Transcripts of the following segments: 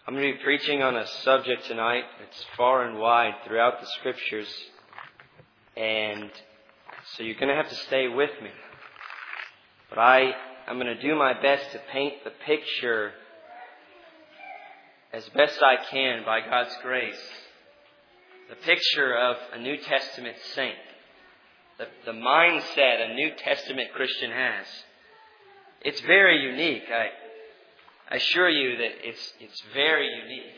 I'm going to be preaching on a subject tonight that's far and wide throughout the Scriptures. And so you're going to have to stay with me. But I'm going to do my best to paint the picture as best I can by God's grace. The picture of a New Testament saint. The mindset a New Testament Christian has. It's very unique. I assure you that it's very unique.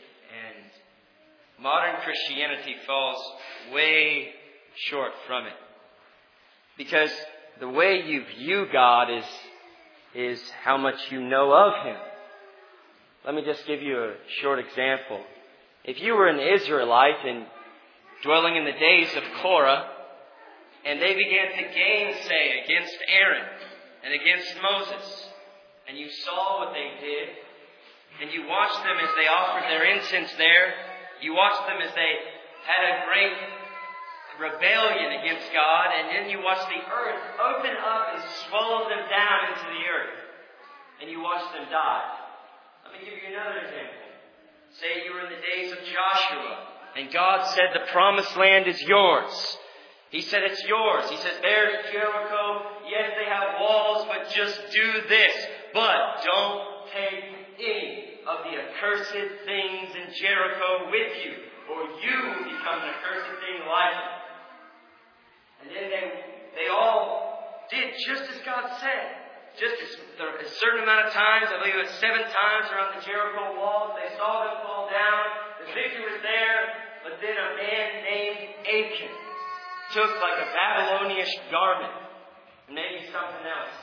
And modern Christianity falls way short from it. Because the way you view God is how much you know of Him. Let me just give you a short example. If you were an Israelite and dwelling in the days of Korah, and they began to gainsay against Aaron and against Moses, and you saw what they did, and you watched them as they offered their incense there, you watched them as they had a great rebellion against God, and then you watched the earth open up and swallow them down into the earth, and you watched them die. Let me give you another example. Say you were in the days of Joshua, and God said the promised land is yours. He said it's yours. He said there's Jericho. Yes, they have walls, but just do this. But don't take any of the accursed things in Jericho with you, or you will become an accursed thing like it. And then they all did just as God said. Just a certain amount of times, I believe it was 7 times around the Jericho walls, they saw them fall down. The victory was there, but then a man named Achan took like a Babylonian garment, maybe something else.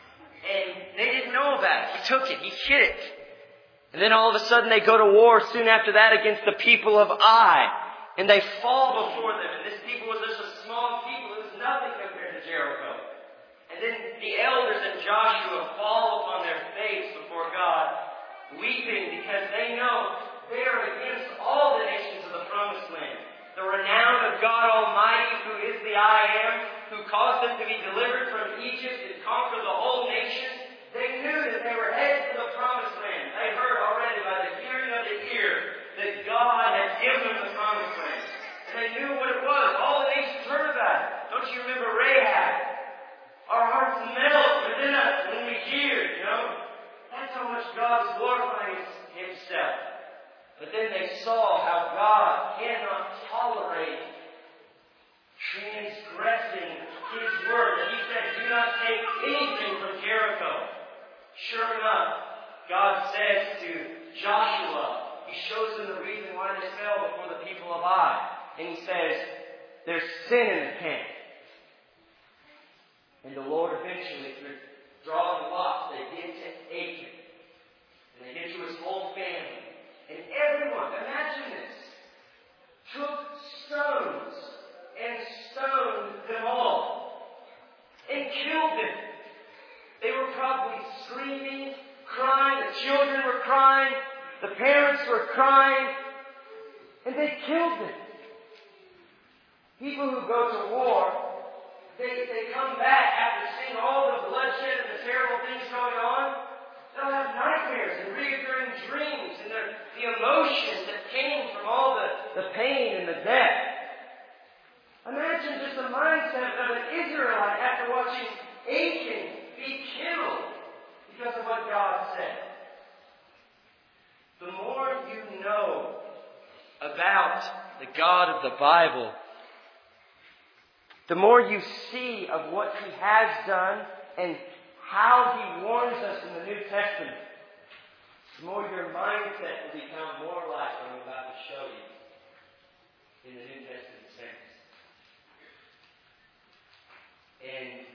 And they didn't know about it. He took it. He hid it. And then all of a sudden they go to war soon after that against the people of Ai. And they fall before them. And this people was just a small people. It was nothing compared to Jericho. And then the elders and Joshua fall upon their face before God, weeping because they know they are against all the nations of the promised land. The renown of God Almighty, who is the I Am, who caused them to be delivered from Egypt and conquer the whole nation. They knew that they were headed to the promised land. They heard already by the hearing of the ear that God had given them the promised land. And they knew what it was. All the nations heard about it. Don't you remember Rahab? Our hearts melt within us when we hear, That's how much God is glorifying Himself. But then they saw how God cannot tolerate transgressing His word. And He said, do not take anything from Jericho. Sure enough, God says to Joshua, He shows them the reason why they fell before the people of Ai. And He says, there's sin in the camp. And the Lord eventually, through drawing lots, they did to Achan. And they did to his whole family. And everyone, imagine this, took stones and stoned them all. And killed them. They were probably screaming, crying. The children were crying. The parents were crying. And they killed them. People who go to war, they come back after seeing all the bloodshed and the terrible things going on. They'll have nightmares and reoccurring dreams and the emotions that came from all the pain and the death. Imagine just the mindset of an Israelite after watching Achan be killed because of what God said. The more you know about the God of the Bible, the more you see of what He has done and how He warns us in the New Testament, the more your mindset will become more like what I'm about to show you in the New Testament sense. And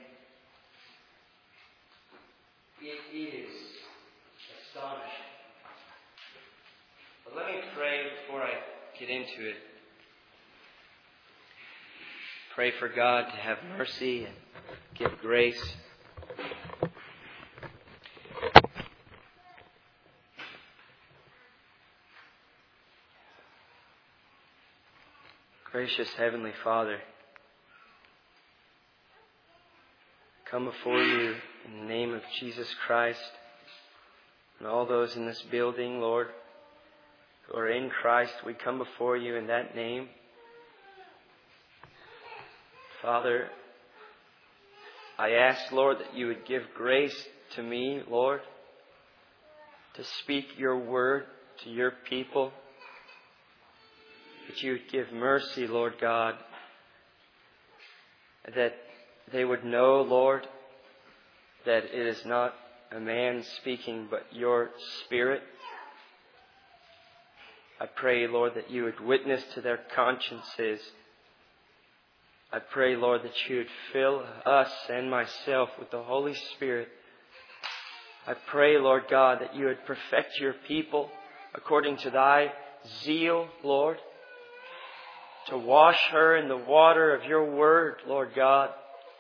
it is astonishing. But let me pray before I get into it. Pray for God to have mercy and give grace. Gracious Heavenly Father, come before you in the name of Jesus Christ and all those in this building, Lord. who are in Christ, we come before you in that name. Father, I ask, Lord, that you would give grace to me, Lord, to speak your word to your people. That you would give mercy, Lord God, that they would know, Lord, that it is not a man speaking, but your Spirit. I pray, Lord, that you would witness to their consciences. I pray, Lord, that you would fill us and myself with the Holy Spirit. I pray, Lord God, that you would perfect your people according to thy zeal, Lord, to wash her in the water of your word, Lord God.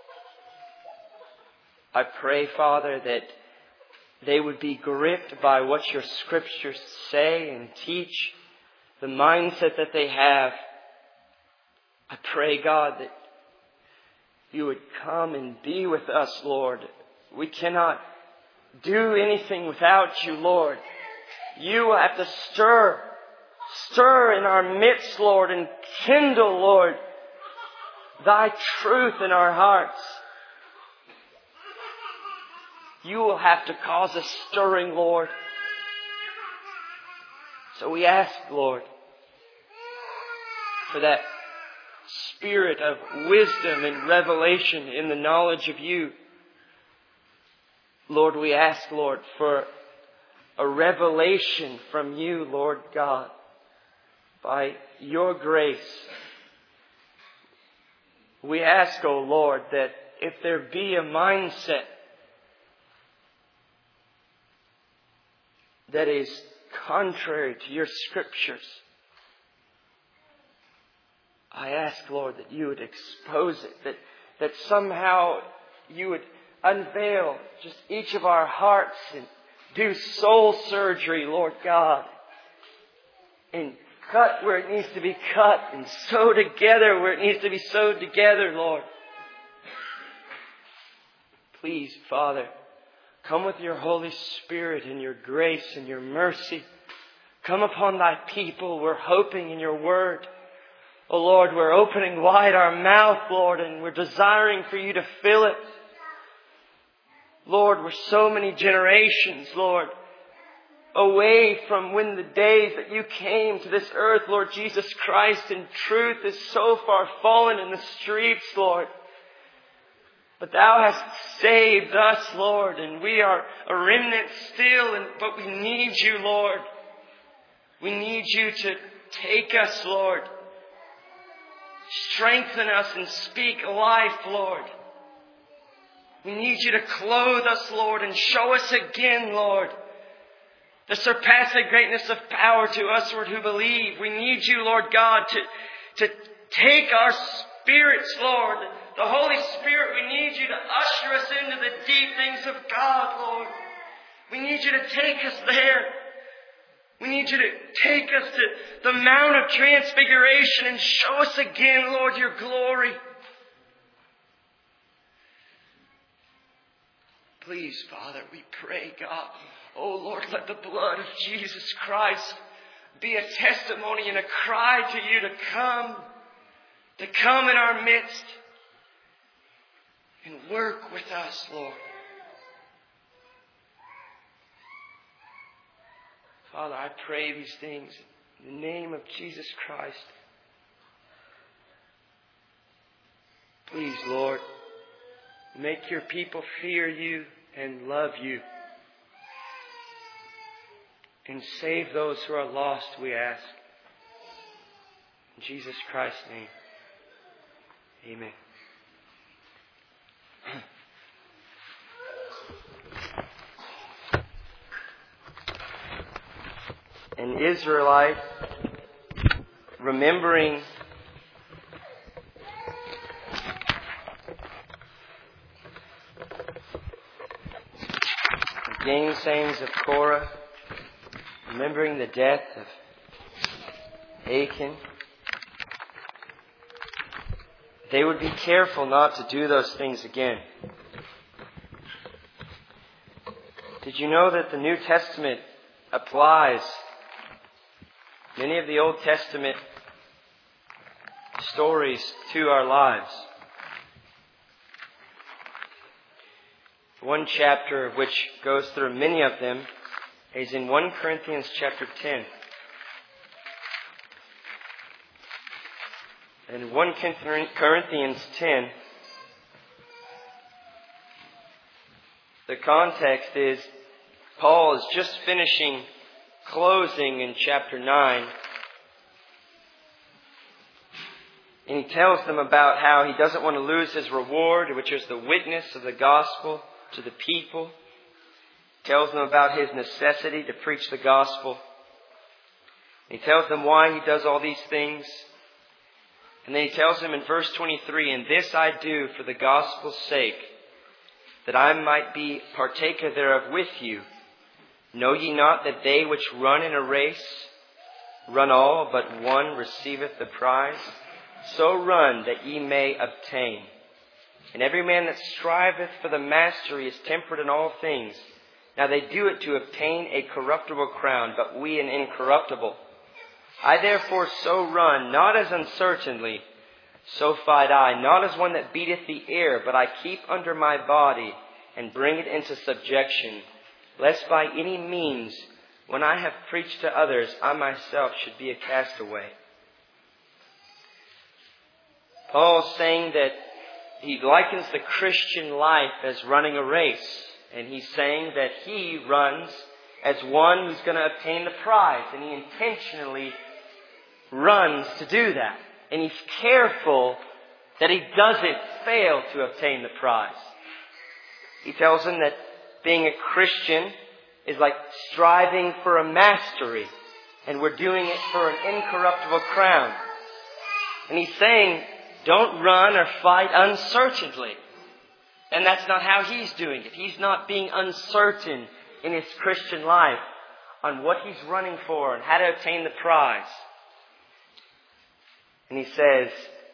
I pray, Father, that they would be gripped by what your scriptures say and teach, the mindset that they have. I pray, God, that you would come and be with us, Lord. We cannot do anything without you, Lord. You have to stir in our midst, Lord, and kindle, Lord, thy truth in our hearts. You will have to cause a stirring, Lord. So we ask, Lord, for that spirit of wisdom and revelation in the knowledge of you. Lord, we ask, Lord, for a revelation from you, Lord God, by your grace. We ask, O Lord, that if there be a mindset that is contrary to your scriptures, I ask, Lord, that you would expose it, that somehow you would unveil just each of our hearts and do soul surgery, Lord God, and cut where it needs to be cut and sew together where it needs to be sewed together, Lord. Please, Father, come with your Holy Spirit and your grace and your mercy. Come upon thy people. We're hoping in your word. Oh Lord, we're opening wide our mouth, Lord, and we're desiring for you to fill it. Lord, we're so many generations, Lord, away from when the days that you came to this earth, Lord Jesus Christ, and truth is so far fallen in the streets, Lord. But thou hast saved us, Lord, and we are a remnant still, but we need you, Lord. We need you to take us, Lord. Strengthen us and speak life, Lord. We need you to clothe us, Lord, and show us again, Lord, the surpassing greatness of power to us, Lord, who believe. We need you, Lord God, to take our spirits, Lord, the Holy Spirit. We need you to usher us into the deep things of God, Lord. We need you to take us there. We need you to take us to the Mount of Transfiguration and show us again, Lord, your glory. Please, Father, we pray, God. Oh, Lord, let the blood of Jesus Christ be a testimony and a cry to you to come in our midst and work with us, Lord. Father, I pray these things in the name of Jesus Christ. Please, Lord, make your people fear you and love you. And save those who are lost, we ask. In Jesus Christ's name, amen. An Israelite, remembering the gainsayings of Korah, remembering the death of Achan, they would be careful not to do those things again. Did you know that the New Testament applies many of the Old Testament stories to our lives. One chapter of which goes through many of them is in 1 Corinthians chapter 10. And in 1 Corinthians 10, the context is Paul is just finishing closing in chapter 9. And he tells them about how he doesn't want to lose his reward, which is the witness of the gospel to the people. He tells them about his necessity to preach the gospel. He tells them why he does all these things. And then he tells them in verse 23, "And this I do for the gospel's sake, that I might be partaker thereof with you. Know ye not that they which run in a race run all, but one receiveth the prize? So run that ye may obtain. And every man that striveth for the mastery is temperate in all things. Now they do it to obtain a corruptible crown, but we an incorruptible. I therefore so run, not as uncertainly, so fight I, not as one that beateth the air, but I keep under my body and bring it into subjection, lest by any means, when I have preached to others, I myself should be a castaway." Paul's saying that he likens the Christian life as running a race. And he's saying that he runs as one who's going to obtain the prize. And he intentionally runs to do that. And he's careful that he doesn't fail to obtain the prize. He tells them that being a Christian is like striving for a mastery. And we're doing it for an incorruptible crown. And he's saying, don't run or fight uncertainly. And that's not how he's doing it. He's not being uncertain in his Christian life on what he's running for and how to obtain the prize. And he says,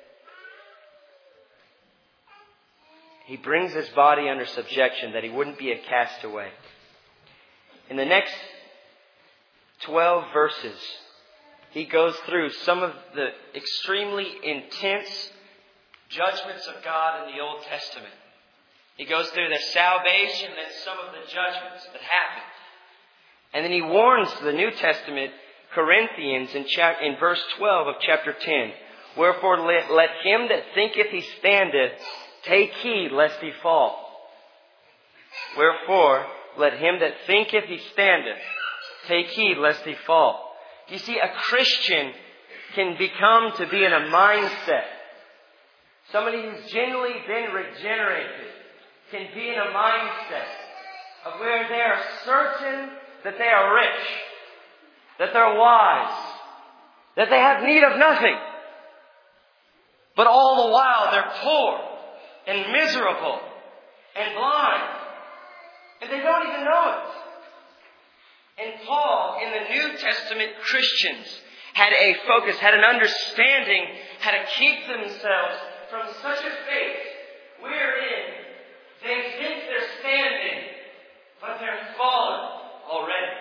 he brings his body under subjection that he wouldn't be a castaway. In the next 12 verses, he goes through some of the extremely intense judgments of God in the Old Testament. He goes through the salvation and some of the judgments that happened. And then he warns the New Testament Corinthians in verse 12 of chapter 10. "Wherefore let him that thinketh he standeth take heed lest he fall. Wherefore let him that thinketh he standeth take heed lest he fall." You see, a Christian can become to be in a mindset. Somebody who's genuinely been regenerated can be in a mindset of where they are certain that they are rich, that they're wise, that they have need of nothing. But all the while they're poor and miserable and blind. And they don't even know it. And Paul, in the New Testament Christians, had a focus, had an understanding how to keep themselves from such a fate wherein they think they're standing, but they're fallen already.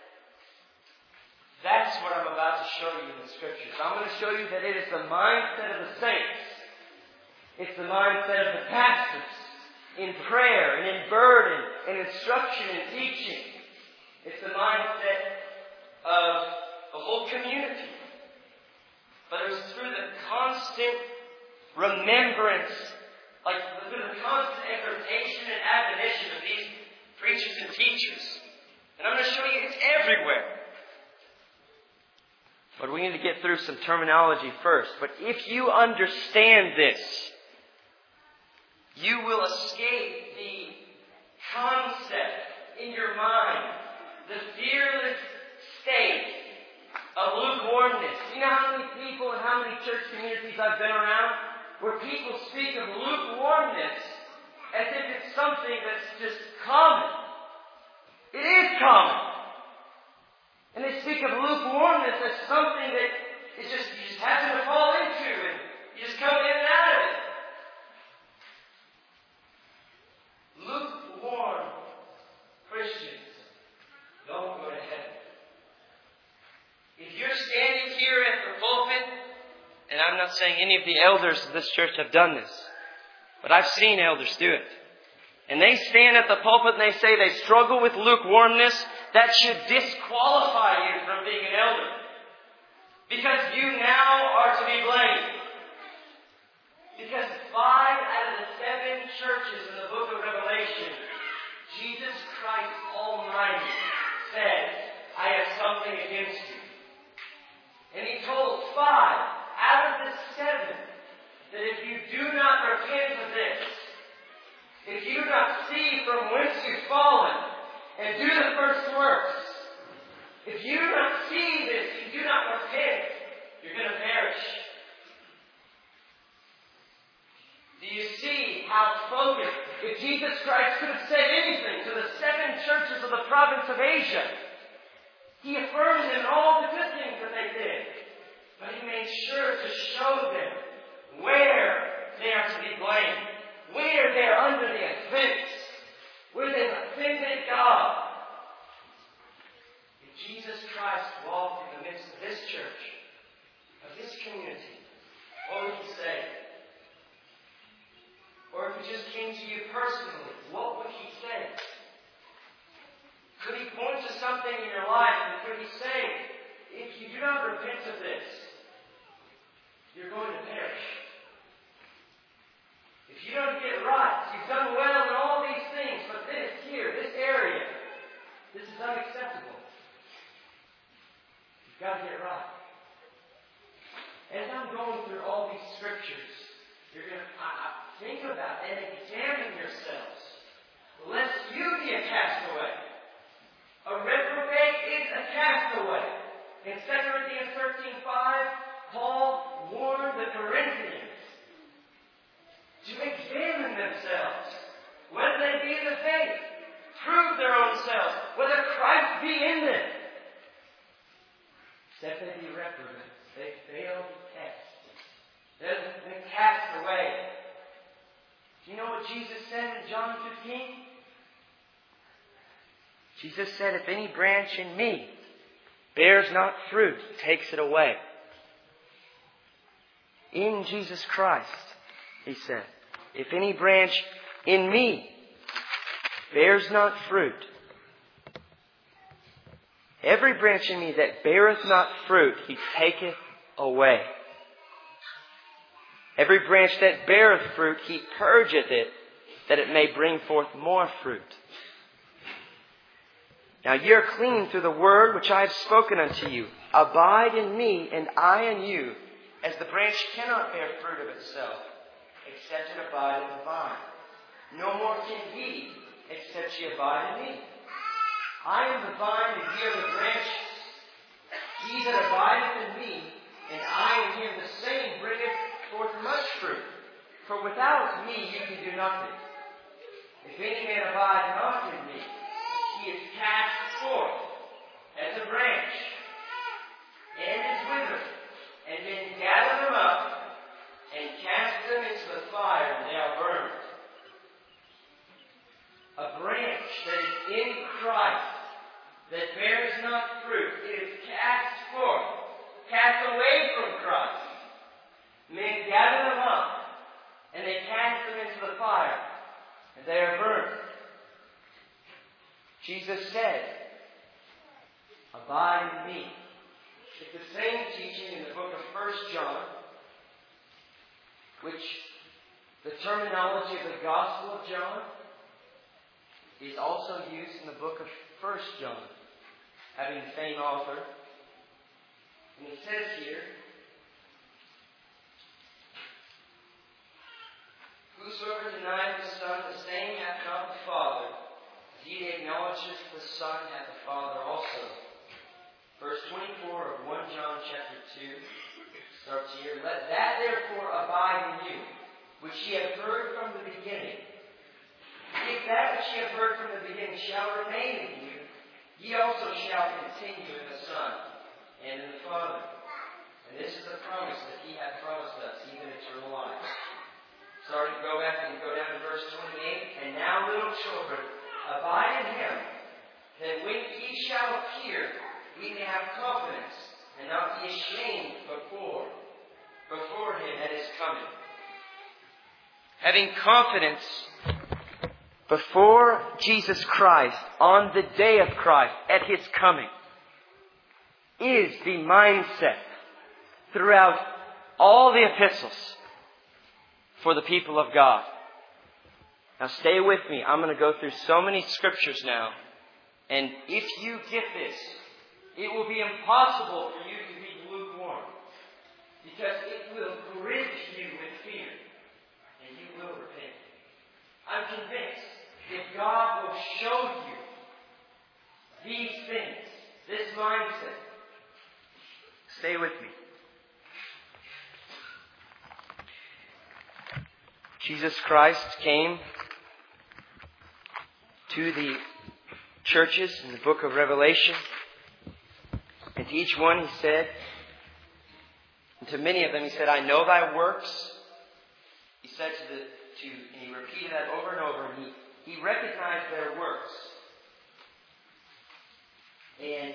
That's what I'm about to show you in the Scriptures. I'm going to show you that it is the mindset of the saints. It's the mindset of the pastors in prayer and in burden and instruction and teaching. It's the mindset of the whole community. But it was through the constant remembrance, like through the constant exhortation and admonition of these preachers and teachers. And I'm going to show you it's everywhere. But we need to get through some terminology first. But if you understand this, you will escape the concept in your mind, the fearless state of lukewarmness. You know how many people and how many church communities I've been around where people speak of lukewarmness as if it's something that's just common. It is common. And they speak of lukewarmness as something that is just, you just happen to fall into and you just come in and out of it. Lukewarm Christians don't go to heaven. If you're standing pulpit, and I'm not saying any of the elders of this church have done this, but I've seen elders do it. And they stand at the pulpit and they say they struggle with lukewarmness. That should disqualify you from being an elder. Because you now are to be blamed. Because 5 out of the 7 churches in the book of Revelation, Jesus Christ Almighty said, I have something against you. And He told 5 out of the 7 that if you do not repent of this, if you do not see from whence you've fallen and do the first works, if you do not see this, you do not repent, you're going to perish. Do you see how focused? If Jesus Christ could have said anything to the 7 churches of the province of Asia, He affirmed in all the good things that they did. But He made sure to show them where they are to be blamed. Where they are under the offense, where they've offended God. If Jesus Christ walked in the midst of this church, of this community, what would He say? Or if He just came to you personally, what would He say? Could He point to something in your life and could He say, if you do not repent of this, you're going to perish? If you don't get right, you've done well in all these things, but this here, this area, this is unacceptable. You've got to get right. As I'm going through all these scriptures, you're going to think about and examine yourselves, lest you be a castaway. A reprobate is a castaway. In 2 Corinthians 13:5, Paul warned the Corinthians to examine themselves, whether they be in the faith, prove their own selves, whether Christ be in them. Except they be reprobates, they fail the test. They're cast away. Do you know what Jesus said in John 15? Jesus said, if any branch in me bears not fruit, He takes it away. In Jesus Christ, He said, if any branch in me bears not fruit, every branch in me that beareth not fruit, He taketh away. Every branch that beareth fruit, He purgeth it, that it may bring forth more fruit. Now ye are clean through the word which I have spoken unto you. Abide in me, and I in you, as the branch cannot bear fruit of itself, except it abide in the vine. No more can ye, except ye abide in me. I am the vine, and ye are the branches. He that abideth in me, and I in him, the same bringeth forth much fruit. For without me you can do nothing. If any man abide not in me, he is cast forth as a branch, and is withered, and men gather them up, and cast them into the fire, and they are burned. A branch that is in Christ, that bears not fruit, it is cast forth, cast away from Christ. Men gather them up, and they cast them into the fire, and they are burned. Jesus said, abide in me. It's the same teaching in the book of 1 John, which the terminology of the Gospel of John is also used in the book of 1 John, having the same author. And it says here, whosoever denieth the Son, the same hath not the Father. He that acknowledges the Son hath the Father also. Verse 24 of 1 John chapter 2 starts here. Let that therefore abide in you, which ye have heard from the beginning. If that which ye have heard from the beginning shall remain in you, ye also shall continue in the Son and in the Father. And this is the promise that He hath promised us, even eternal life. Starting to go back and go down to verse 28. And now, little children, abide in Him, that when He shall appear, we may have confidence and not be ashamed before Him at His coming. Having confidence before Jesus Christ, on the day of Christ, at His coming, is the mindset throughout all the epistles for the people of God. Now stay with me. I'm going to go through so many scriptures now. And if you get this, it will be impossible for you to be lukewarm. Because it will grip you with fear. And you will repent. I'm convinced that God will show you these things, this mindset. Stay with me. Jesus Christ came to the churches in the book of Revelation. And to each one He said, and to many of them He said, I know thy works. He said and He repeated that over and over, and He recognized their works. And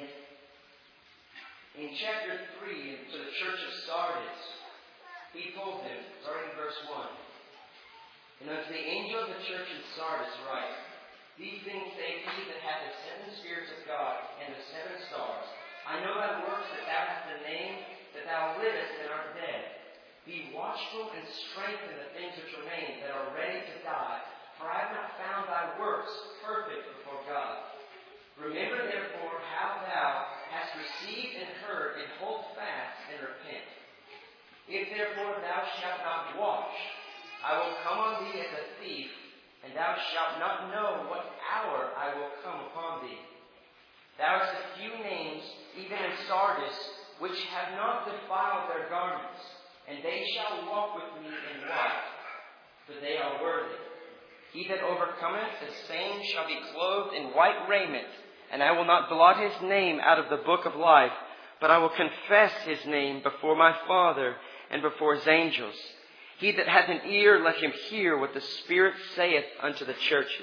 in chapter 3, to the church of Sardis, He told them, starting in verse 1, and unto the angel of the church in Sardis write, these things say He that hath the 7 spirits of God and the 7 stars. I know thy works, that thou hast the name, that thou livest and art dead. Be watchful and strengthen the things which remain, that are ready to die. For I have not found thy works perfect before God. Remember therefore how thou hast received and heard, and hold fast and repent. If therefore thou shalt not watch, I will come on thee as a thief, and thou shalt not know what hour I will come upon thee. Thou hast a few names, even in Sardis, which have not defiled their garments, and they shall walk with me in white, for they are worthy. He that overcometh, the same shall be clothed in white raiment, and I will not blot his name out of the book of life, but I will confess his name before my Father and before His angels. He that hath an ear, let him hear what the Spirit saith unto the churches.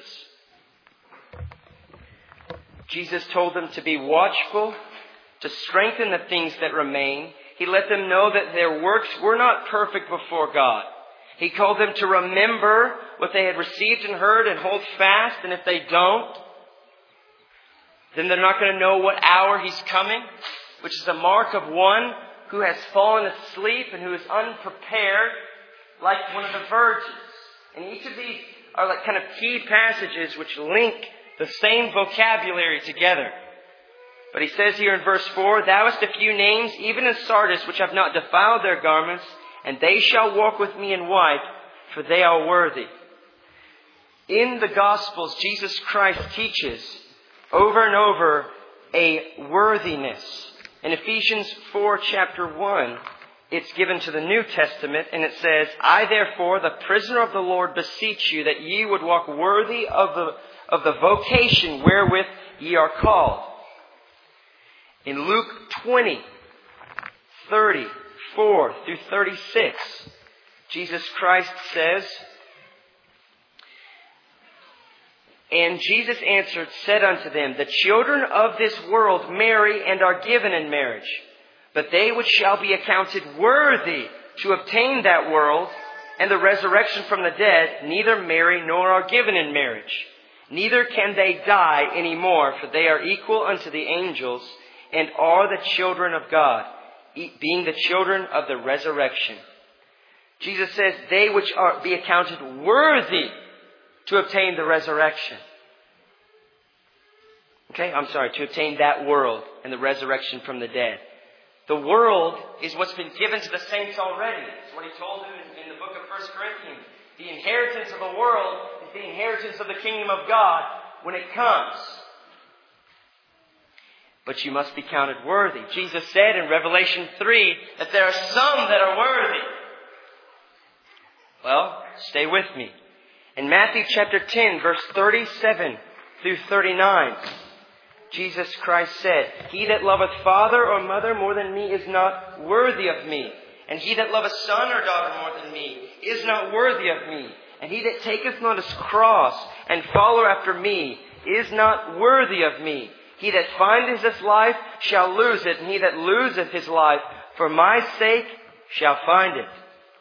Jesus told them to be watchful, to strengthen the things that remain. He let them know that their works were not perfect before God. He called them to remember what they had received and heard and hold fast. And if they don't, then they're not going to know what hour He's coming, which is a mark of one who has fallen asleep and who is unprepared, like one of the virgins. And each of these are like kind of key passages which link the same vocabulary together. But he says here in verse 4, thou hast a few names, even in Sardis, which have not defiled their garments, and they shall walk with me in white, for they are worthy. In the Gospels, Jesus Christ teaches over and over a worthiness. In Ephesians 4, chapter 1, it's given to the New Testament, and it says, I therefore, the prisoner of the Lord, beseech you that ye would walk worthy of the vocation wherewith ye are called. In Luke 20, 34 through 36, Jesus Christ says, and Jesus answered, said unto them, the children of this world marry and are given in marriage. But they which shall be accounted worthy to obtain that world and the resurrection from the dead, neither marry nor are given in marriage. Neither can they die any more, for they are equal unto the angels and are the children of God, being the children of the resurrection. Jesus says, they which be accounted worthy to obtain the resurrection. To obtain that world and the resurrection from the dead. The world is what's been given to the saints already. It's what He told them in the book of 1 Corinthians. The inheritance of the world is the inheritance of the kingdom of God when it comes. But you must be counted worthy. Jesus said in Revelation 3 that there are some that are worthy. Well, stay with me. In Matthew chapter 10, verse 37 through 39, Jesus Christ said, he that loveth father or mother more than me is not worthy of me. And he that loveth son or daughter more than me is not worthy of me. And he that taketh not his cross and follow after me is not worthy of me. He that findeth his life shall lose it, and he that loseth his life for my sake shall find it.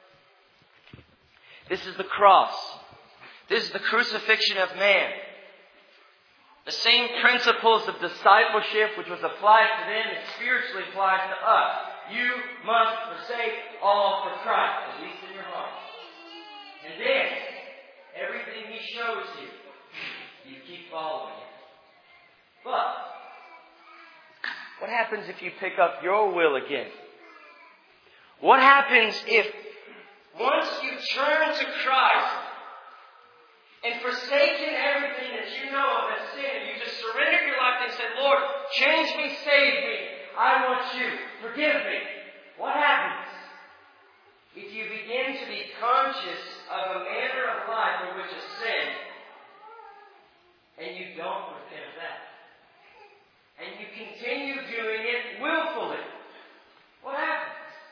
This is the cross. This is the crucifixion of man. The same principles of discipleship which was applied to them and spiritually applies to us. You must forsake all for Christ, at least in your heart. And then, everything He shows you, you keep following Him. But, what happens if you pick up your will again? What happens if, once you turn to Christ and forsaken everything that you know of as sin, and you just surrender your life and say, Lord, change me, save me. I want you. Forgive me. What happens if you begin to be conscious of a manner of life in which is sin, and you don't repent of that? And you continue doing it willfully. What happens?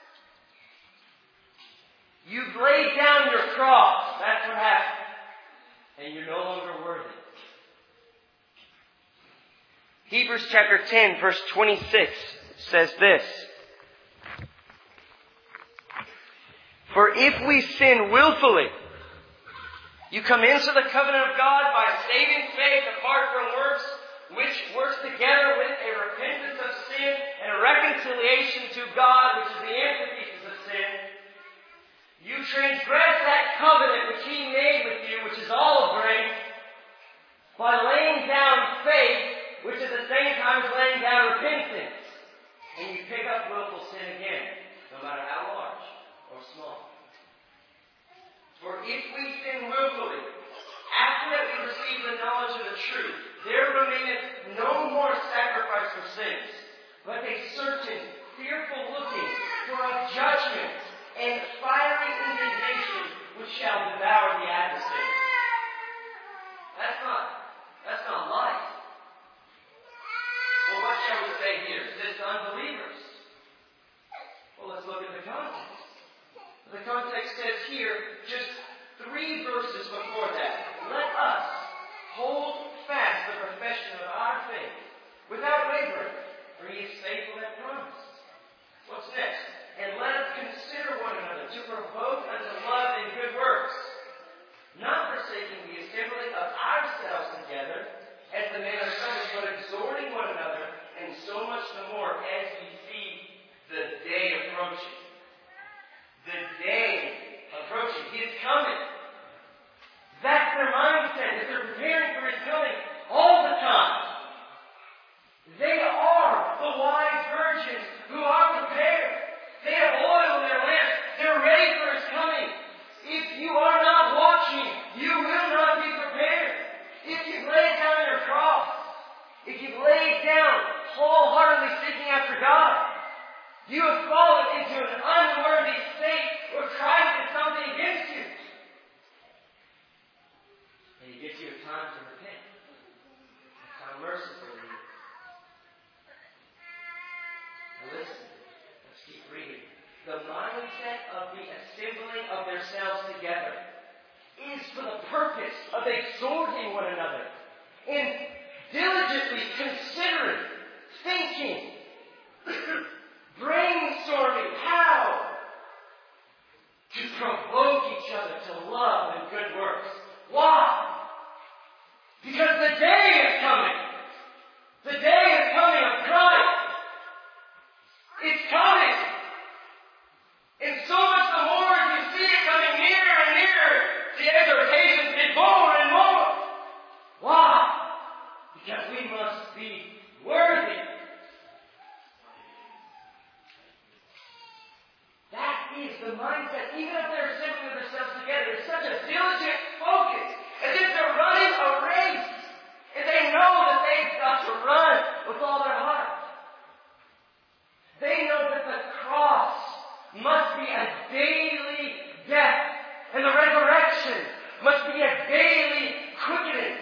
You've laid down your cross. That's what happens. And you're no longer worthy. Hebrews chapter 10, verse 26 says this. For if we sin willfully, you come into the covenant of God by saving faith apart from works, which works together with a repentance of sin and a reconciliation to God, which is the antithesis of sin. You transgress that covenant which He made with you, which is all of grace, by laying down faith, which at the same time is laying down repentance. And you pick up willful sin again, no matter how large or small. For if we sin willfully, after that we receive the knowledge of the truth, there remaineth no more sacrifice for sins, but a certain fearful looking for a judgment and fiery indignation which shall devour the adversary. That's not life. Well, what shall we say here? This to unbelievers. Well, let's look at the context. The context says here, just 3 verses before that, let us hold fast the profession of our faith without wavering, for He is faithful that promised. What's next? And let us consider one another to provoke unto love and good works, not forsaking the assembly of ourselves together, as the manner of some is, but exhorting one another, and so much the more as we see the day approaching. The day approaching. He is coming. That's their mindset, that they're preparing for His coming all the time. They are the wise virgins who are prepared. They have oil in their lamps. They're ready for His coming. If you are not watching, you will not be prepared. If you've laid down your cross, if you've laid down wholeheartedly seeking after God, you have fallen into an unworthy state where Christ is something against you. And He gives you a time to repent. That's how merciful He is. Now listen. Keep reading. The mindset of the assembling of themselves together is for the purpose of exhorting one another and diligently considering, thinking, brainstorming how to provoke each other to love and good works. Why? Because the day is coming. The day is coming of Christ. It's coming. And so much the more as you see it coming nearer and nearer, the exhortations get more and more. Why? Because we must be worthy. That is the mindset. Even if they're assembling themselves together, it's such a diligent focus, as if they're running a race. And they know that they've got to run with all their heart. They know that the cross must be a daily death, and the resurrection must be a daily quickening.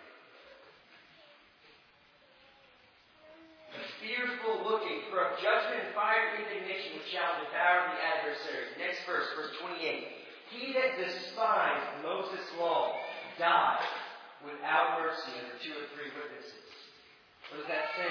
The fearful looking for a judgment and fire indignation which shall devour the adversary. Next verse, verse 28. He that despised Moses' law died without mercy under 2 or 3 witnesses. What does that say?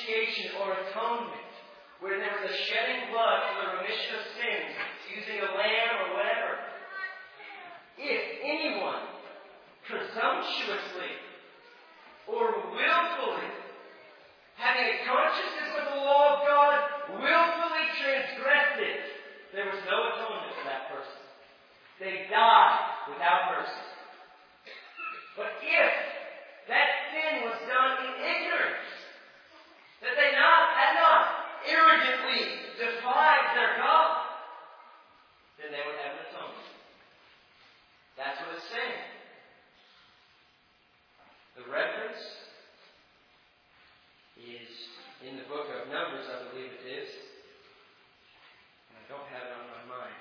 propitiation or atonement, where there was a shedding blood for the remission of sins, using a lamb or whatever. If anyone presumptuously or willfully, having a consciousness of the law of God, willfully transgressed it, there was no atonement for that person. They died without mercy. But if that sin was done in ignorance, that they had not arrogantly defied their God, then they would have an atonement. That's what it's saying. The reference is in the book of Numbers, I believe it is. And I don't have it on my mind.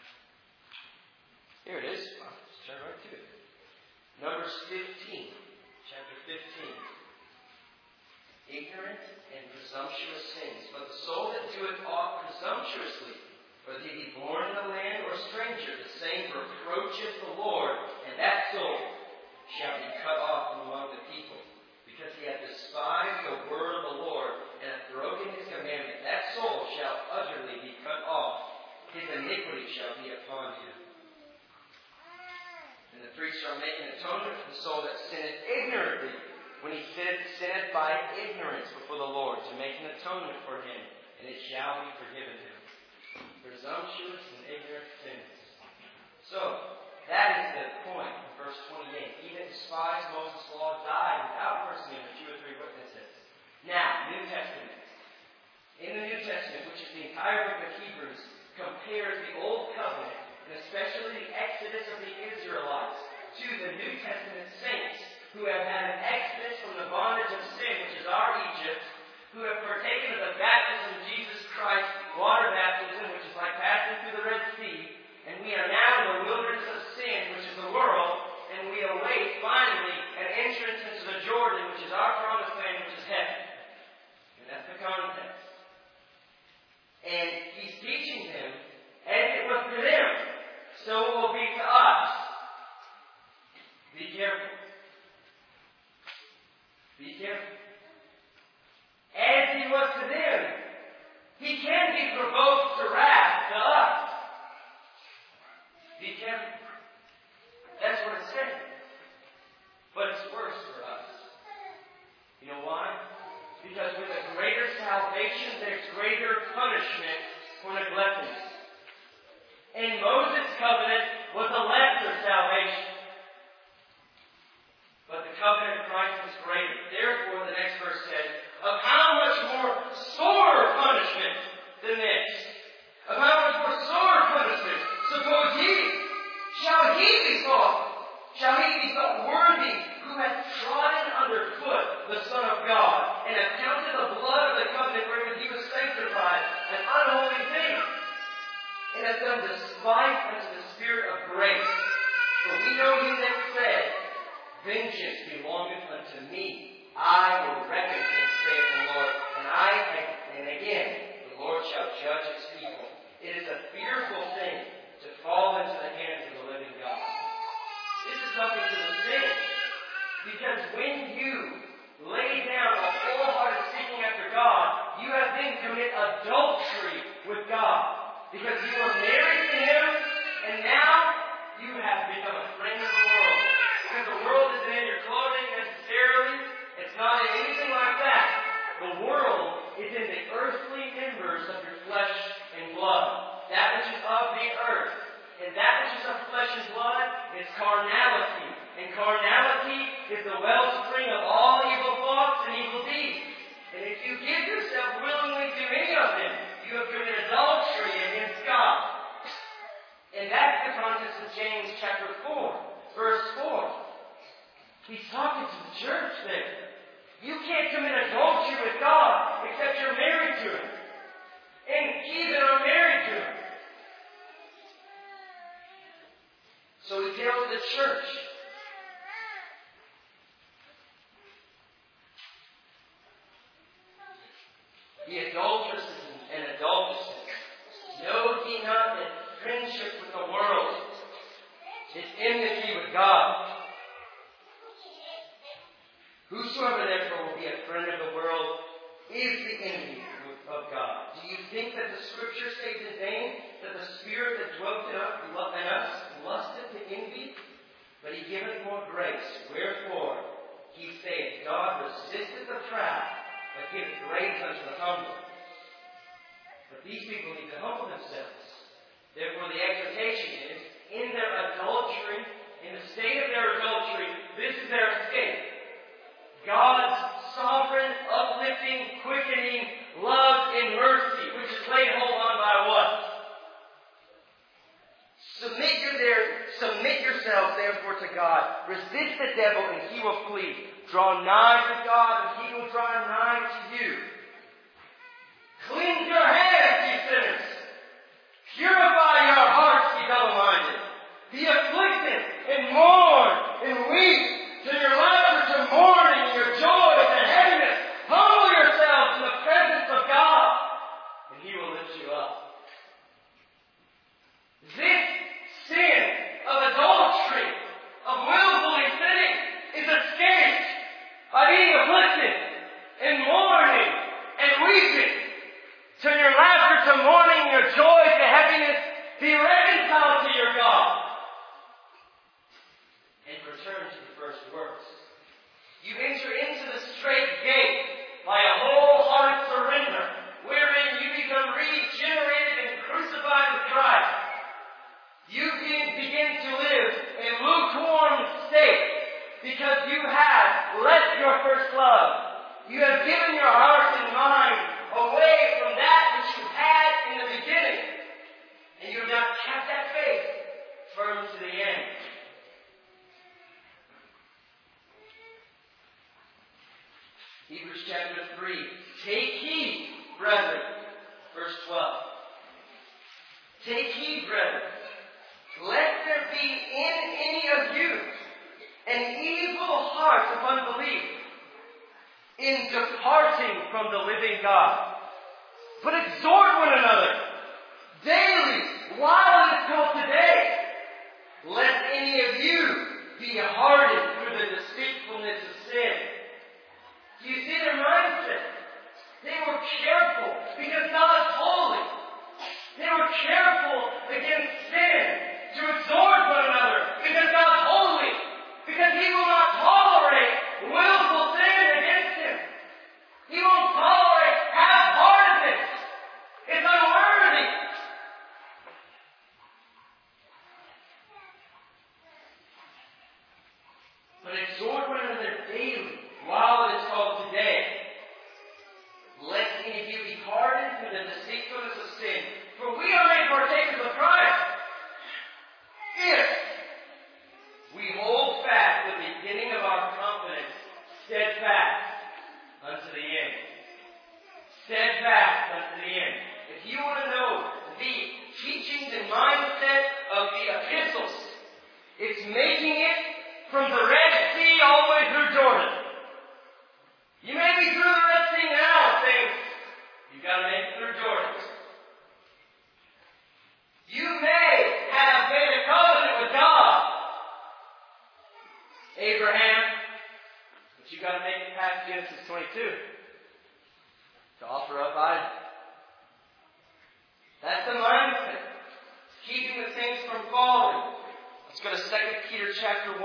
Here it is. I'll just turn right to it. Numbers 15. Chapter 15. Ignorant and presumptuous sins. But the soul that doeth aught presumptuously, whether he be born in the land or a stranger, the same reproacheth the Lord, and that soul shall be cut off from among the people, because he hath despised the word of the Lord, and hath broken his commandment. That soul shall utterly be cut off. His iniquity shall be upon him. And the priest shall make an atonement for the soul that sinneth ignorantly, when he sinneth by ignorance before the Lord, to make an atonement for him, and it shall be forgiven him. Presumptuous and ignorant sins. So, that is the point in verse 28. He that despised Moses' law died without mercy under 2 or 3 witnesses. Now, New Testament. In the New Testament, which is the entire book of Hebrews, compares the Old Covenant, and especially the Exodus of the Israelites, to the New Testament saints, who have had an exodus from the bondage of sin, which is our Egypt, who have partaken of the baptism of Jesus Christ, water baptism, which is like passing through the Red Sea, and we are now in the wilderness of sin, which is the world, and we await, finally, an entrance into the Jordan, which is our promised land, which is heaven. And that's the context. And he's teaching them, as it was to them, so it will be to us. Be careful. Be careful. As he was to them, he can be provoked to wrath to us. Be careful. That's what it's saying. But it's worse for us. You know why? Because with a greater salvation, there's greater punishment for neglecting it. And Moses' covenant was a lesser salvation. But the covenant of Christ was greater. Therefore, the next verse says, of how much more sore punishment than this? Of how much more sore punishment? Suppose shall he be thought worthy, who hath trodden under foot the Son of God, and hath counted the blood of the covenant wherewith he was sanctified an unholy thing, and hath done despite unto the Spirit of grace. For we know him that said, vengeance belongeth unto me. I will recompense, saith the Lord. And again, the Lord shall judge his people. It is a fearful thing to fall into the hands of the living God. This is something to the saints. Because when you lay down a wholehearted seeking after God, you have then commit adultery with God. Because you were married to him, and now you have become a friend of the world. Because the world isn't in your clothing necessarily. It's not in anything like that. The world is in the earthly members of your flesh and blood. That which is of the earth. And that which is of flesh and blood is carnality. And carnality is the wellspring of all evil thoughts and evil deeds. And if you give yourself willingly to any of them, you have committed adultery against God. And that's the context of James chapter 4, verse 4. He's talking to the church there. You can't commit adultery with God except you're married to him. And ye that are married to him. So he tells the church, the adulteresses and adulteresses, know ye not that friendship with the world is enmity with God? Whosoever therefore will be a friend of the world is the enemy of God. Do you think that the Scripture states in vain that the Spirit that dwelt in us lusted to envy? But He giveth more grace. Wherefore, He saith, God resisteth the proud, but giveth grace unto the humble. But these people need to humble themselves. Therefore, the exhortation is, in their adultery, in the state of their adultery, this is their escape. God's sovereign, uplifting, quickening, love, and mercy, which is laid hold on by what? Submit yourselves, therefore, to God. Resist the devil, and he will flee. Draw nigh to God, and he will draw nigh to you. Cleanse your hands, ye sinners. Purify your hearts, ye double-minded. Be afflicted, and mourn, and weep, till your laughter to mourning, and your joy to heaviness. Humble yourselves in the presence of God, and He will lift you up. This sin of adultery, of willfully sinning, is escaped by being afflicted, and mourning, and weeping, till your laughter to mourning, and your joy to heaviness. Be reconciled to your God. And return to the first works. You enter into the straight gate by a wholehearted surrender, wherein you become regenerated and crucified with Christ. You begin to live in lukewarm state because you have left your first love. You have given your heart and mind away from that which you had in the beginning, and you have not kept that faith firm to the end. Hebrews chapter 3. Take heed, brethren. Verse 12. Take heed, brethren. Let there be in any of you an evil heart of unbelief in departing from the living God. But exhort one another daily while it is called today, lest any of you be hardened through the deceitfulness of sin. Do you see their mindset? They were careful because God is holy. They were careful against sin to exhort one another because God is holy. Because He will not tolerate willful sin against Him. He won't tolerate half-heartedness. It's unworthy. But exhort one another daily while it is called today, lest any of you be hardened through the deceitfulness of sin. For we are made partakers of Christ, if we hold fast the beginning of our confidence steadfast unto the end. Steadfast unto the end. If you want to know the teachings and mindset of the epistles, it's making it from the Red Sea all the way through Jordan. You may be through the Red Sea now and think, you've got to make it through Jordan. You may have made a covenant with God, Abraham, but you've got to make it past Genesis 22 to offer up Isaac. That's the mindset. It's keeping the things from falling. Let's go to 2 Peter chapter 1.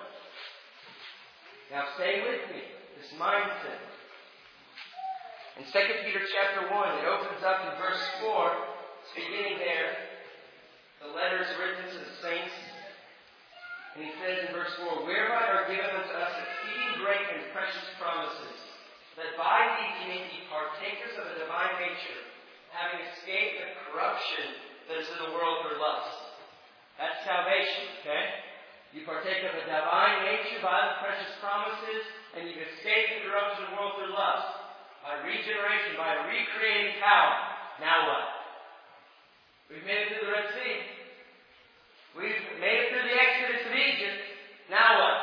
Now stay with me. This mindset. In 2 Peter chapter 1, it opens up in verse 4. It's beginning there. The letter is written to the saints. And he says in verse 4, whereby are given unto us exceeding great and precious promises, that by these ye may be partakers of the divine nature, having escaped the corruption that is in the world through lust. That's salvation, okay? You partake of the divine nature by the precious promises, and you've escaped the corruption of the world through lust. By regeneration, by recreating power. Now what? We've made it through the Red Sea. We've made it through the Exodus of Egypt. Now what?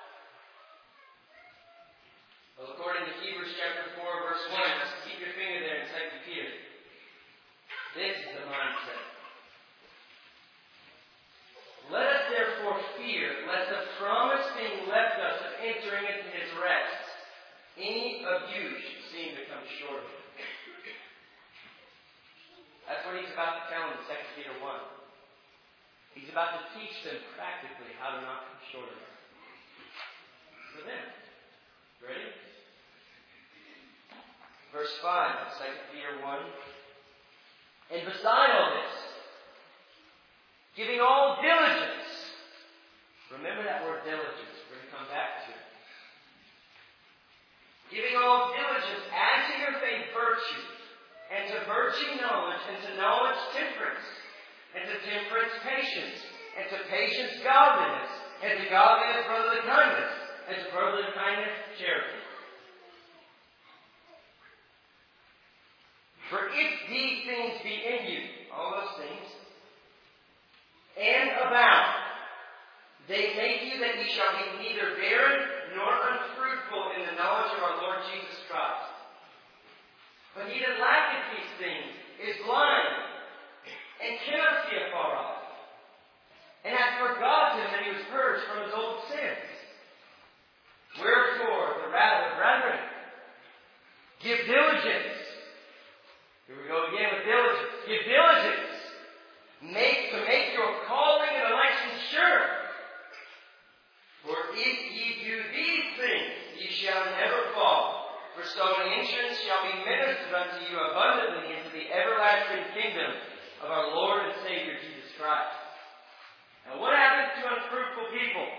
Well, according to Hebrews chapter 4, verse 1, let's keep your finger there in 2 Peter. This is the mindset. Let us therefore fear, lest the promise being left us of entering into His rest, any of you should seem to come short of it. That's what he's about to tell them in 2 Peter 1. He's about to teach them practically how to not come short of it. So then, ready? Verse 5, 2 Peter 1. And beside all this, giving all diligence. Remember that word diligence. We're going to come back to it. Giving all diligence, add to your faith virtue, and to virtue knowledge, and to knowledge temperance, and to temperance patience, and to patience godliness, and to godliness brotherly kindness, and to brotherly kindness charity. For if these things be in you, all those things, and abound, they make you that ye shall be neither barren nor unfruitful in the knowledge of our Lord Jesus Christ. But he that lacketh these things is blind, and cannot see afar off, and hath forgotten that he was purged from his old sins. Wherefore, the rather, brethren, give diligence. Here we go again with diligence. Give diligence. Make your calling and election sure. For if ye do these things, ye shall never fall. For so an entrance shall be ministered unto you abundantly into the everlasting kingdom of our Lord and Savior Jesus Christ. Now what happens to unfruitful people?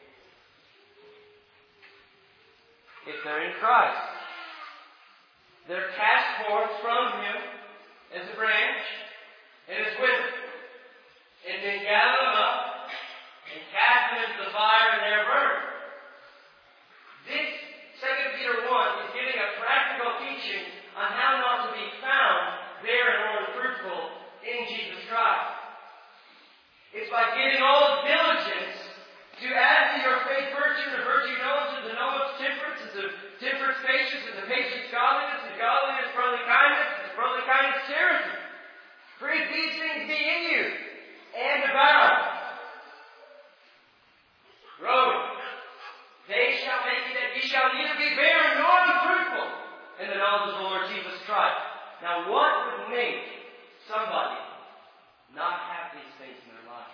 If they're in Christ, they're cast forth from Him as a branch and as withered, and then gather them up and cast them into the fire and they're burned. This 2 Peter 1 is giving a practical teaching on how not to be found barren or unfruitful in Jesus Christ. It's by giving all diligence to add to your faith virtue, and virtue knowledge, and the knowledge temperance, and the temperance patience, and the patience godliness, and godliness brotherly kindness, and the brotherly kindness charity. For if these things be in you, and abound, growing, they shall make you that ye shall neither be barren nor unfruitful in the knowledge of the Lord Jesus Christ. Now what would make somebody not have these things in their life?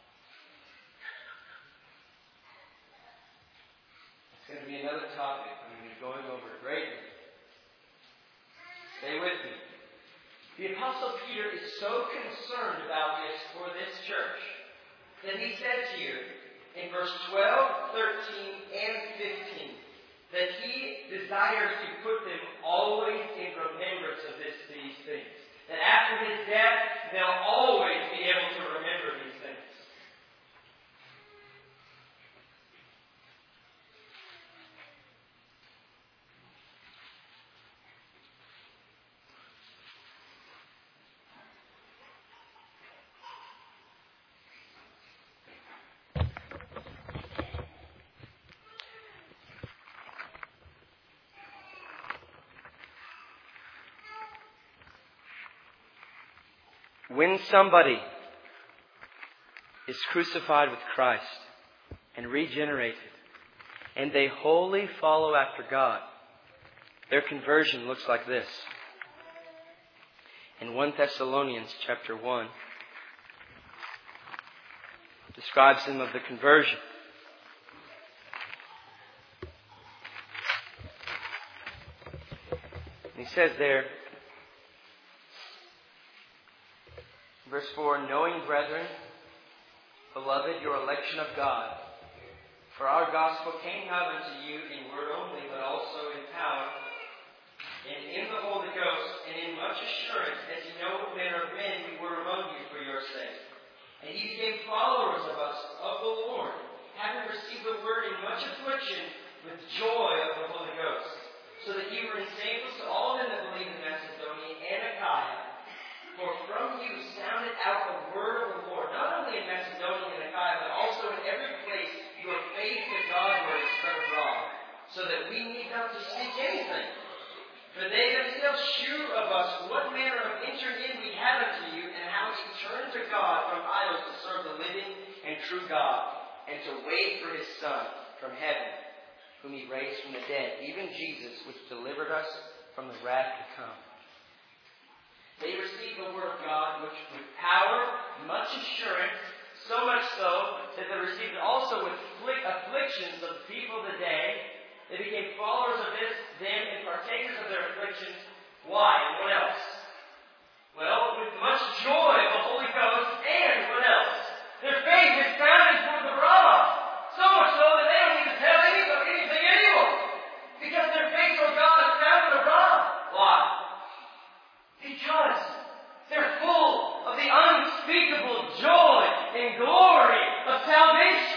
It's going to be another topic. I'm going to be going over it greatly. Stay with me. The Apostle Peter is so concerned about this for this church that he says here in verse 12, 13, and 15 that he desires to put them always in remembrance of these things. That after his death, they'll always be able to remember these things. When somebody is crucified with Christ and regenerated, and they wholly follow after God, their conversion looks like this. In 1 Thessalonians chapter 1, describes them of the conversion. And he says there, verse 4, knowing, brethren, beloved, your election of God, for our gospel came not unto you in word only, but also in power, and in the Holy Ghost, and in much assurance, as you know what manner of men we were among you for your sake. And ye became followers of us, of the Lord, having received the word in much affliction, with joy of the Holy Ghost, so that ye were ensamples to all them that believe in Macedonia and Achaia. For from you sounded out the word of the Lord, not only in Macedonia and Achaia, but also in every place your faith in God were spread abroad, so that we need not to speak anything. For they themselves shew of us what manner of entering in we had unto you, and how ye turned to God from idols to serve the living and true God, and to wait for His Son from heaven, whom He raised from the dead, even Jesus, which delivered us from the wrath to come. They received the Word of God with power, much assurance, so much so that they received it also with afflictions of the people of the day. They became followers of them and partakers of their afflictions. Why? And what else? Well, with much joy of the Holy Ghost, and what else? Their faith is founded toward the Brahma. So much so that they don't need to tell anything anyone. Because their faith toward God is founded in the Brahma. Why? Because they're full of the unspeakable joy and glory of salvation.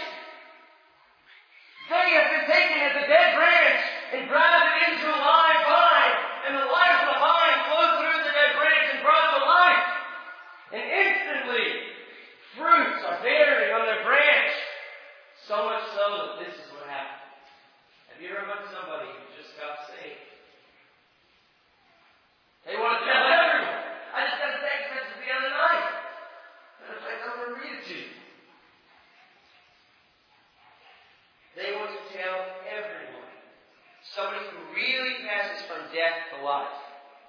They have been taken as a dead branch and grafted into a live vine, and the life of the vine flowed through the dead branch and brought to life. And instantly, fruits are bearing on their branch. So much so that this is what happened. Have you ever met somebody who just got saved? They want to tell everyone. I just got a text message the other night. Matter of fact, I'm going to read it to you. They want to tell everyone. Somebody who really passes from death to life.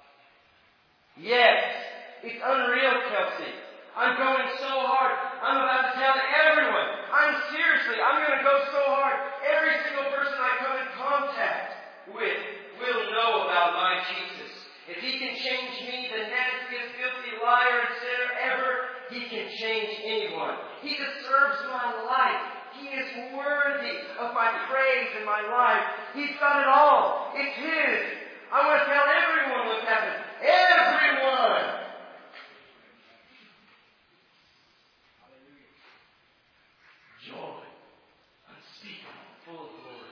Yes, it's unreal, Kelsey. I'm going so hard. I'm about to tell everyone. I'm going to go so hard. Every single person I come in contact with will know about my Jesus. If He can change me, the nastiest, filthy liar and sinner ever, He can change anyone. He deserves my life. He is worthy of my praise and my life. He's got it all. It's His. I want to tell everyone what's happened. Everyone! Joy. Unspeakable. Full of glory.